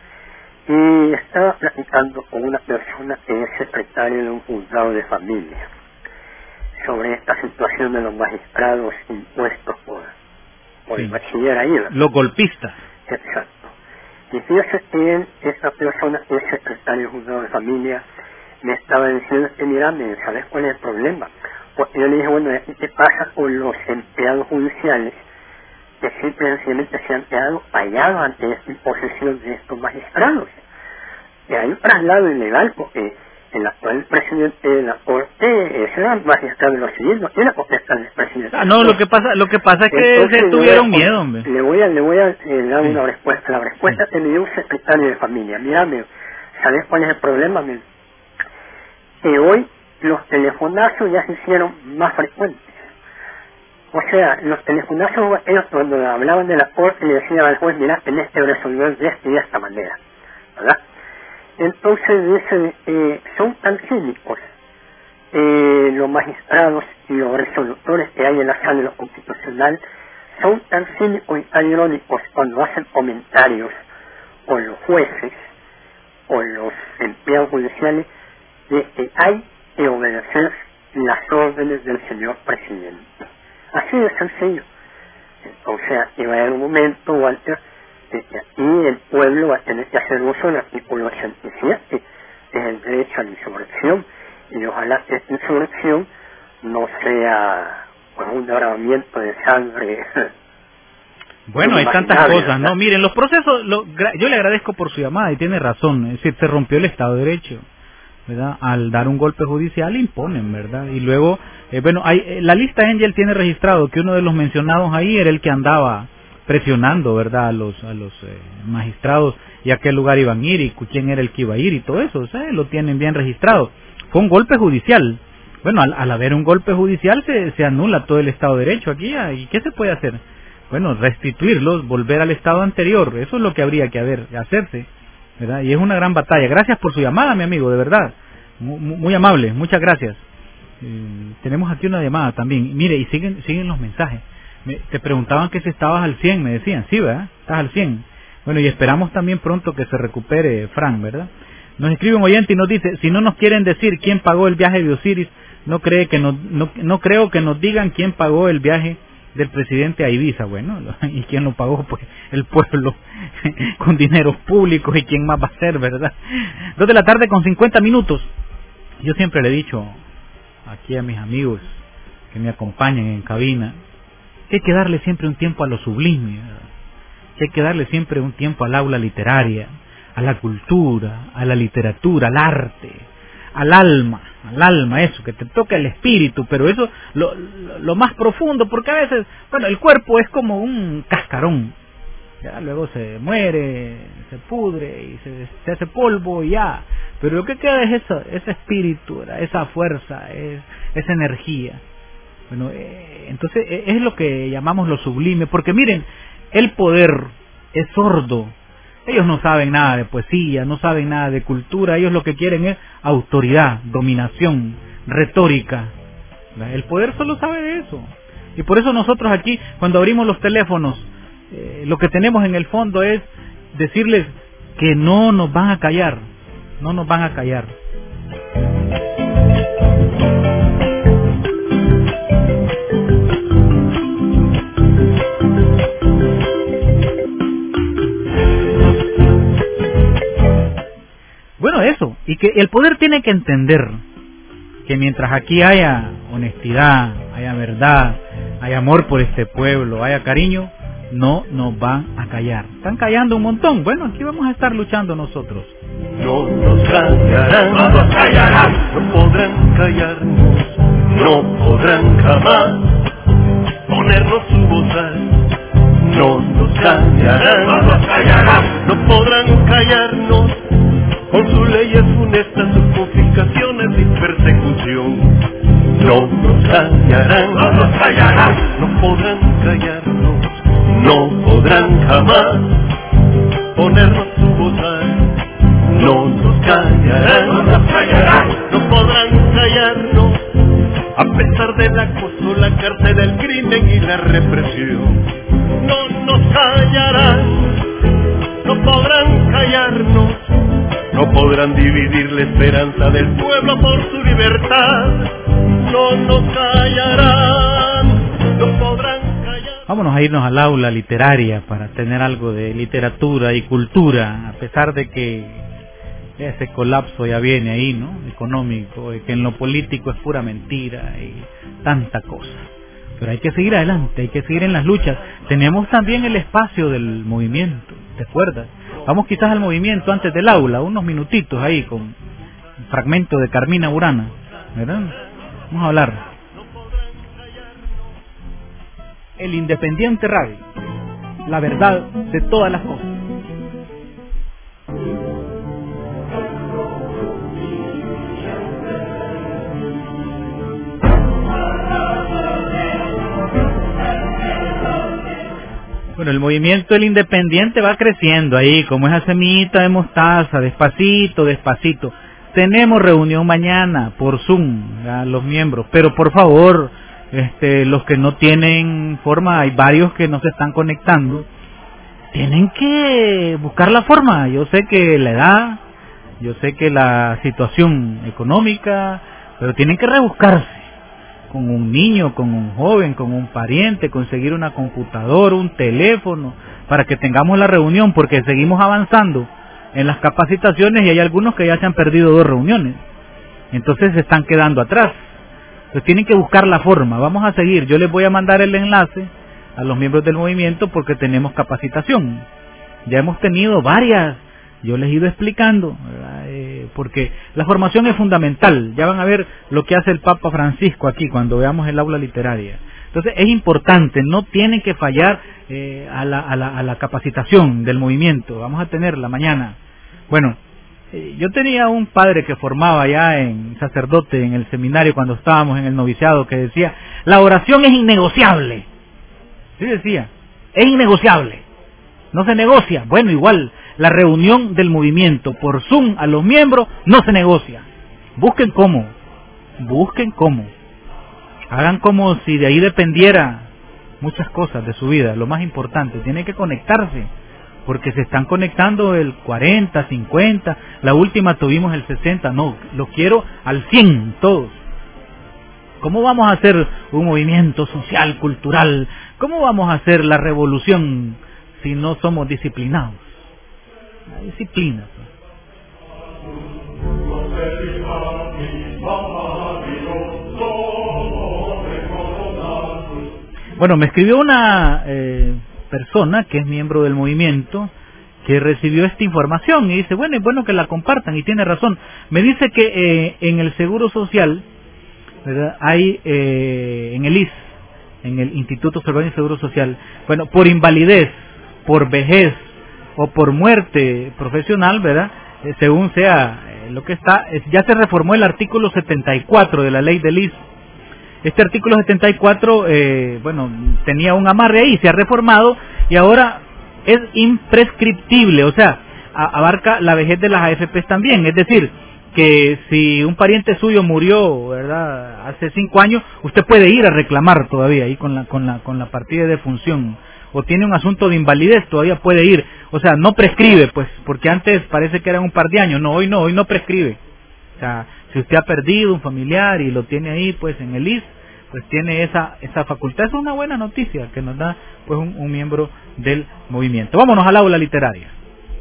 Y estaba platicando con una persona que es secretaria de un juzgado de familia sobre esta situación de los magistrados impuestos por el bachiller ahí. Los golpistas. Exacto. Y fíjese que esta persona que es secretaria del juzgado de familia me estaba diciendo que mira, ¿sabes cuál es el problema? Porque yo le dije, bueno, ¿qué pasa con los empleados judiciales que simplemente se han quedado fallados ante esta imposición de estos magistrados? Que hay un traslado ilegal porque el actual presidente de la Corte es el magistrado de los civiles, no tiene potestad del presidente. No, lo que pasa es que entonces, se tuvieron miedo, hombre. Le voy a dar una respuesta. La respuesta que me dio un secretario de familia. Mira, ¿sabes cuál es el problema? Que hoy los telefonazos ya se hicieron más frecuentes. O sea, los telefonazos, ellos cuando hablaban de la Corte le decían al juez, mira, tenés que resolver de esta y de esta manera, ¿verdad? Entonces dicen, son tan cínicos los magistrados y los resolutores que hay en la sala de lo constitucional, son tan cínicos y tan irónicos cuando hacen comentarios con los jueces o los empleados judiciales de que hay que obedecer las órdenes del señor presidente. Así de sencillo. O sea, que va a haber un momento, Walter, de que aquí el pueblo va a tener que hacer uso del artículo 87, que es el derecho a la insurrección, y ojalá que esta insurrección no sea con un derramamiento de sangre. Bueno, hay tantas cosas, ¿no? Miren, los procesos, yo le agradezco por su llamada y tiene razón, es decir, se rompió el Estado de Derecho, ¿verdad? Al dar un golpe judicial imponen, ¿verdad? Y luego, la lista Angel tiene registrado que uno de los mencionados ahí era el que andaba presionando, ¿verdad? A los magistrados y a qué lugar iban a ir y quién era el que iba a ir y todo eso, o sea, lo tienen bien registrado. Fue un golpe judicial. Bueno, al haber un golpe judicial se anula todo el Estado de Derecho aquí, ¿y qué se puede hacer? Bueno, restituirlos, volver al estado anterior, eso es lo que habría que hacerse, ¿verdad? Y es una gran batalla. Gracias por su llamada, mi amigo, de verdad, muy amable, muchas gracias. Tenemos aquí una llamada también, mire, y siguen los mensajes. Te preguntaban que si estabas al 100, me decían, sí, ¿verdad? Estás al 100. Bueno, y esperamos también pronto que se recupere Fran, ¿verdad? Nos escribe un oyente y nos dice, si no nos quieren decir quién pagó el viaje de Osiris, no creo que nos digan quién pagó el viaje del presidente a Ibiza. Bueno, ¿y quién lo pagó? Pues el pueblo, con dineros públicos, y quién más va a ser, ¿verdad? 2 de la tarde con 50 minutos. Yo siempre le he dicho aquí a mis amigos que me acompañan en cabina, que hay que darle siempre un tiempo a lo sublime, ¿verdad? Que hay que darle siempre un tiempo al aula literaria, a la cultura, a la literatura, al arte, al alma, eso, que te toca el espíritu, pero eso, lo más profundo, porque a veces, bueno, el cuerpo es como un cascarón, ya luego se muere, se pudre y se hace polvo y ya, pero lo que queda es ese espíritu, esa fuerza, esa energía. Bueno, entonces es lo que llamamos lo sublime, porque miren, el poder es sordo. Ellos no saben nada de poesía, no saben nada de cultura, ellos lo que quieren es autoridad, dominación, retórica. El poder solo sabe de eso. Y por eso nosotros aquí, cuando abrimos los teléfonos, lo que tenemos en el fondo es decirles que no nos van a callar, no nos van a callar. Bueno, eso, y que el poder tiene que entender que mientras aquí haya honestidad, haya verdad, haya amor por este pueblo, haya cariño, no nos van a callar. Están callando un montón. Bueno, aquí vamos a estar luchando nosotros. No nos callarán, no nos callarán, no podrán callarnos, no podrán jamás ponernos su bozal. No nos callarán, no nos callarán, no podrán callarnos con sus leyes funestas, sus confiscaciones y persecución. No nos callarán, no nos callarán, no podrán callarnos, no podrán jamás ponernos su bozal. No nos callarán, no nos callarán, no podrán callarnos A pesar del acoso, la cárcel, el crimen y la represión, no nos callarán, no podrán callarnos, no podrán dividir la esperanza del pueblo por su libertad, no nos callarán, no podrán callar. Vámonos a irnos al aula literaria para tener algo de literatura y cultura, a pesar de que ese colapso ya viene ahí, ¿no? Económico, y que en lo político es pura mentira y tanta cosa. Pero hay que seguir adelante, hay que seguir en las luchas. Tenemos también el espacio del movimiento, ¿te acuerdas? Vamos quizás al movimiento antes del aula, unos minutitos ahí con un fragmento de Carmina Burana, ¿verdad? Vamos a hablar. El Independiente Radio, la verdad de todas las cosas. Bueno, el movimiento del Independiente va creciendo ahí, como esa semillita de mostaza, despacito, despacito. Tenemos reunión mañana por Zoom, ¿verdad? Los miembros, pero por favor, los que no tienen forma, hay varios que no se están conectando, tienen que buscar la forma. Yo sé que la edad, yo sé que la situación económica, pero tienen que rebuscarse. Con un niño, con un joven, con un pariente, conseguir una computadora, un teléfono, para que tengamos la reunión, porque seguimos avanzando en las capacitaciones y hay algunos que ya se han perdido 2 reuniones, entonces se están quedando atrás. Entonces tienen que buscar la forma. Vamos a seguir, yo les voy a mandar el enlace a los miembros del movimiento porque tenemos capacitación. Ya hemos tenido varias, yo les he ido explicando, ¿verdad? Porque la formación es fundamental. Ya van a ver lo que hace el Papa Francisco aquí cuando veamos el aula literaria. Entonces es importante, no tienen que fallar a la capacitación del movimiento. Vamos a tenerla mañana. Bueno, yo tenía un padre que formaba ya en sacerdote en el seminario cuando estábamos en el noviciado, que decía, la oración es innegociable. Sí decía, es innegociable, no se negocia. Bueno, igual la reunión del movimiento por Zoom a los miembros no se negocia. Busquen cómo, hagan como si de ahí dependiera muchas cosas de su vida. Lo más importante, tienen que conectarse, porque se están conectando el 40, 50, la última tuvimos el 60, no, lo quiero al 100 todos. ¿Cómo vamos a hacer un movimiento social, cultural? ¿Cómo vamos a hacer la revolución si no somos disciplinados? La disciplina. Bueno, me escribió una persona que es miembro del movimiento, que recibió esta información y dice, bueno, es bueno que la compartan, y tiene razón. Me dice que en el Seguro Social, ¿verdad? Hay en el IS, en el Instituto Salvadoreño de Seguro Social, bueno, por invalidez, por vejez o por muerte profesional, ¿verdad? Según sea lo que está, ya se reformó el artículo 74 de la ley del IS. Este artículo 74, bueno, tenía un amarre ahí, se ha reformado y ahora es imprescriptible, o sea, abarca la vejez de las AFPs también, es decir, que si un pariente suyo murió, ¿verdad?, hace 5 años, usted puede ir a reclamar todavía ahí con la partida de defunción, o tiene un asunto de invalidez, todavía puede ir, o sea, no prescribe, pues, porque antes parece que eran un par de años, no, hoy no prescribe. O sea, si usted ha perdido un familiar y lo tiene ahí, pues, en el IS, pues tiene esa facultad. Es una buena noticia que nos da, pues, un miembro del movimiento. Vámonos al aula literaria.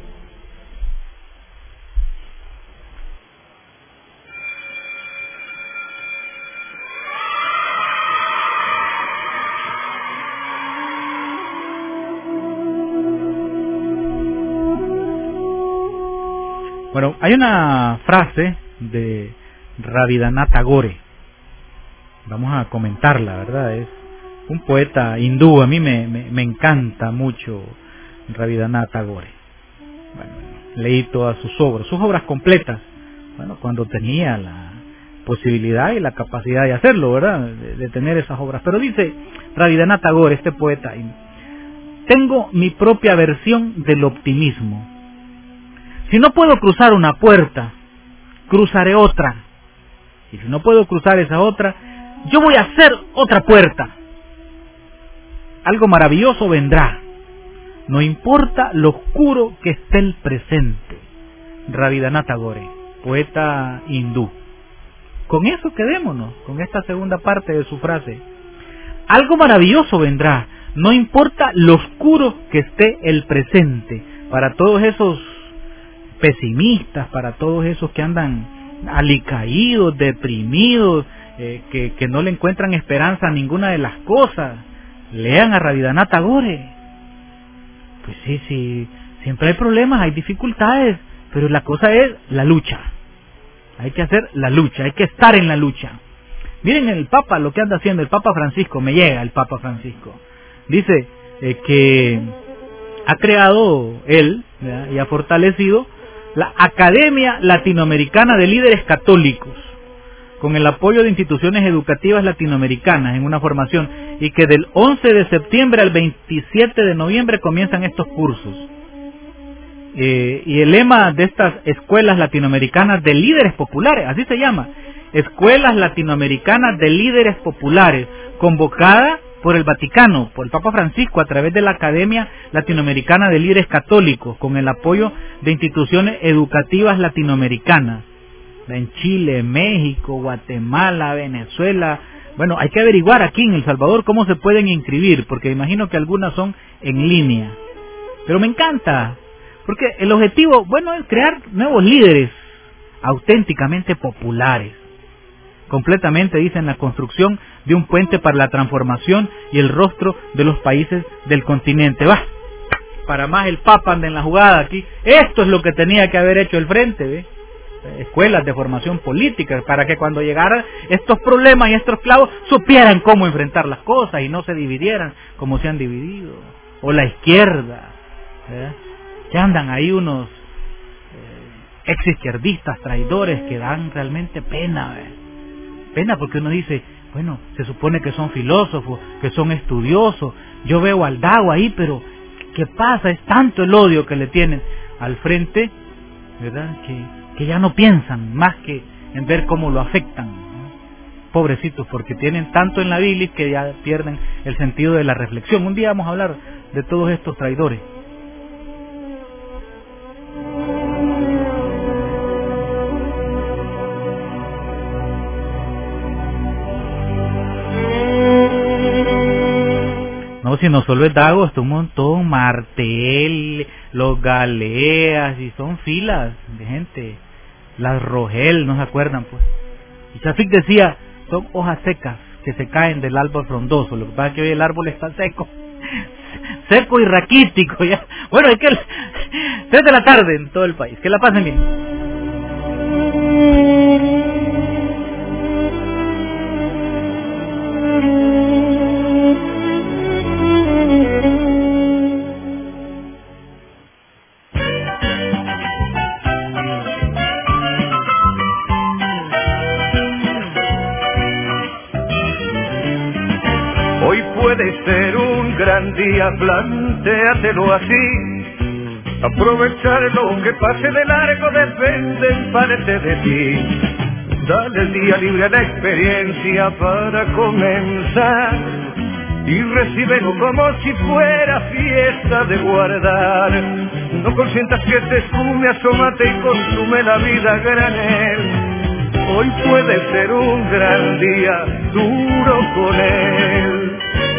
Bueno, hay una frase de Rabindranath Tagore, vamos a comentarla, ¿verdad? Es un poeta hindú, a mí me encanta mucho Rabindranath Tagore. Bueno, leí todas sus obras completas, bueno, cuando tenía la posibilidad y la capacidad de hacerlo, ¿verdad? De tener esas obras. Pero dice Rabindranath Tagore, este poeta, tengo mi propia versión del optimismo. Si no puedo cruzar una puerta, cruzaré otra. Y si no puedo cruzar esa otra, yo voy a hacer otra puerta. Algo maravilloso vendrá. No importa lo oscuro que esté el presente. Rabindranath Tagore, poeta hindú. Con eso quedémonos, con esta segunda parte de su frase. Algo maravilloso vendrá, no importa lo oscuro que esté el presente. Para todos esos pesimistas, para todos esos que andan alicaídos, deprimidos, que no le encuentran esperanza a ninguna de las cosas, lean a Rabindranath Tagore. Pues sí, siempre hay problemas, hay dificultades, pero la cosa es la lucha. Hay que hacer la lucha, hay que estar en la lucha. Miren el Papa, lo que anda haciendo el Papa Francisco, me llega el Papa Francisco. Dice que ha creado él, ¿verdad?, y ha fortalecido la Academia Latinoamericana de Líderes Católicos, con el apoyo de instituciones educativas latinoamericanas en una formación, y que del 11 de septiembre al 27 de noviembre comienzan estos cursos. Y el lema de estas escuelas latinoamericanas de líderes populares, así se llama, Escuelas Latinoamericanas de Líderes Populares, convocada por el Vaticano, por el Papa Francisco, a través de la Academia Latinoamericana de Líderes Católicos, con el apoyo de instituciones educativas latinoamericanas, en Chile, México, Guatemala, Venezuela. Bueno, hay que averiguar aquí en El Salvador cómo se pueden inscribir, porque imagino que algunas son en línea. Pero me encanta, porque el objetivo, bueno, es crear nuevos líderes auténticamente populares. Completamente, dicen, la construcción de un puente para la transformación y el rostro de los países del continente. Va, para más el Papa anda en la jugada aquí. Esto es lo que tenía que haber hecho el Frente, ¿ve? Escuelas de formación política, para que cuando llegaran estos problemas y estos clavos supieran cómo enfrentar las cosas y no se dividieran como se han dividido. O la izquierda, ¿verdad?, que andan ahí unos ex izquierdistas traidores que dan realmente pena, ¿verdad? Pena, porque uno dice, bueno, se supone que son filósofos, que son estudiosos. Yo veo al Dago ahí, pero ¿qué pasa? Es tanto el odio que le tienen al Frente, ¿verdad?, que ya no piensan más que en ver cómo lo afectan, ¿no? Pobrecitos, porque tienen tanto en la bilis que ya pierden el sentido de la reflexión. Un día vamos a hablar de todos estos traidores. No, si no solo es Dago, está un montón, Martel, los Galeas, y son filas de gente. Las Rogel, ¿no se acuerdan, pues? Y Chafik decía, son hojas secas que se caen del árbol frondoso. Lo que pasa es que hoy el árbol está seco, seco y raquítico, ya. Bueno, es que 3 de la tarde en todo el país. Que la pasen bien. Hoy puede ser un gran día, plantéatelo así. Aprovechar lo que pase de largo depende en parte de ti. Dale el día libre a la experiencia para comenzar y recíbelo como si fuera fiesta de guardar. No consientas que te esfume, asómate y consume la vida a granel. Hoy puede ser un gran día, duro con él.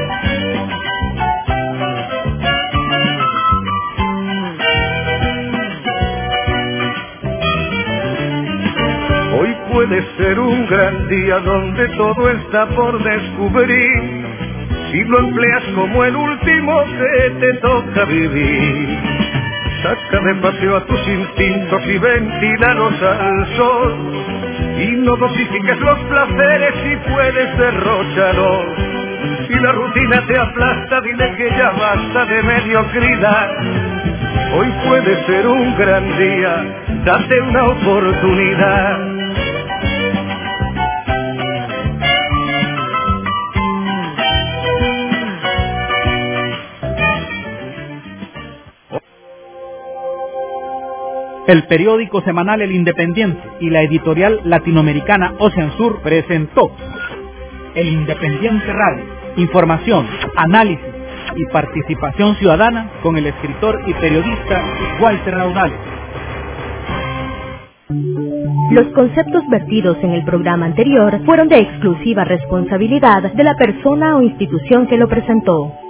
Hoy puede ser un gran día donde todo está por descubrir, si lo empleas como el último que te toca vivir. Saca de paseo a tus instintos y ventílalos al sol, y no dosifiques los placeres si puedes derrocharlos. Si la rutina te aplasta, dile que ya basta de mediocridad. Hoy puede ser un gran día, date una oportunidad. El periódico semanal El Independiente y la editorial latinoamericana Ocean Sur presentó El Independiente Radio. Información, análisis y participación ciudadana con el escritor y periodista Walter Raudales. Los conceptos vertidos en el programa anterior fueron de exclusiva responsabilidad de la persona o institución que lo presentó.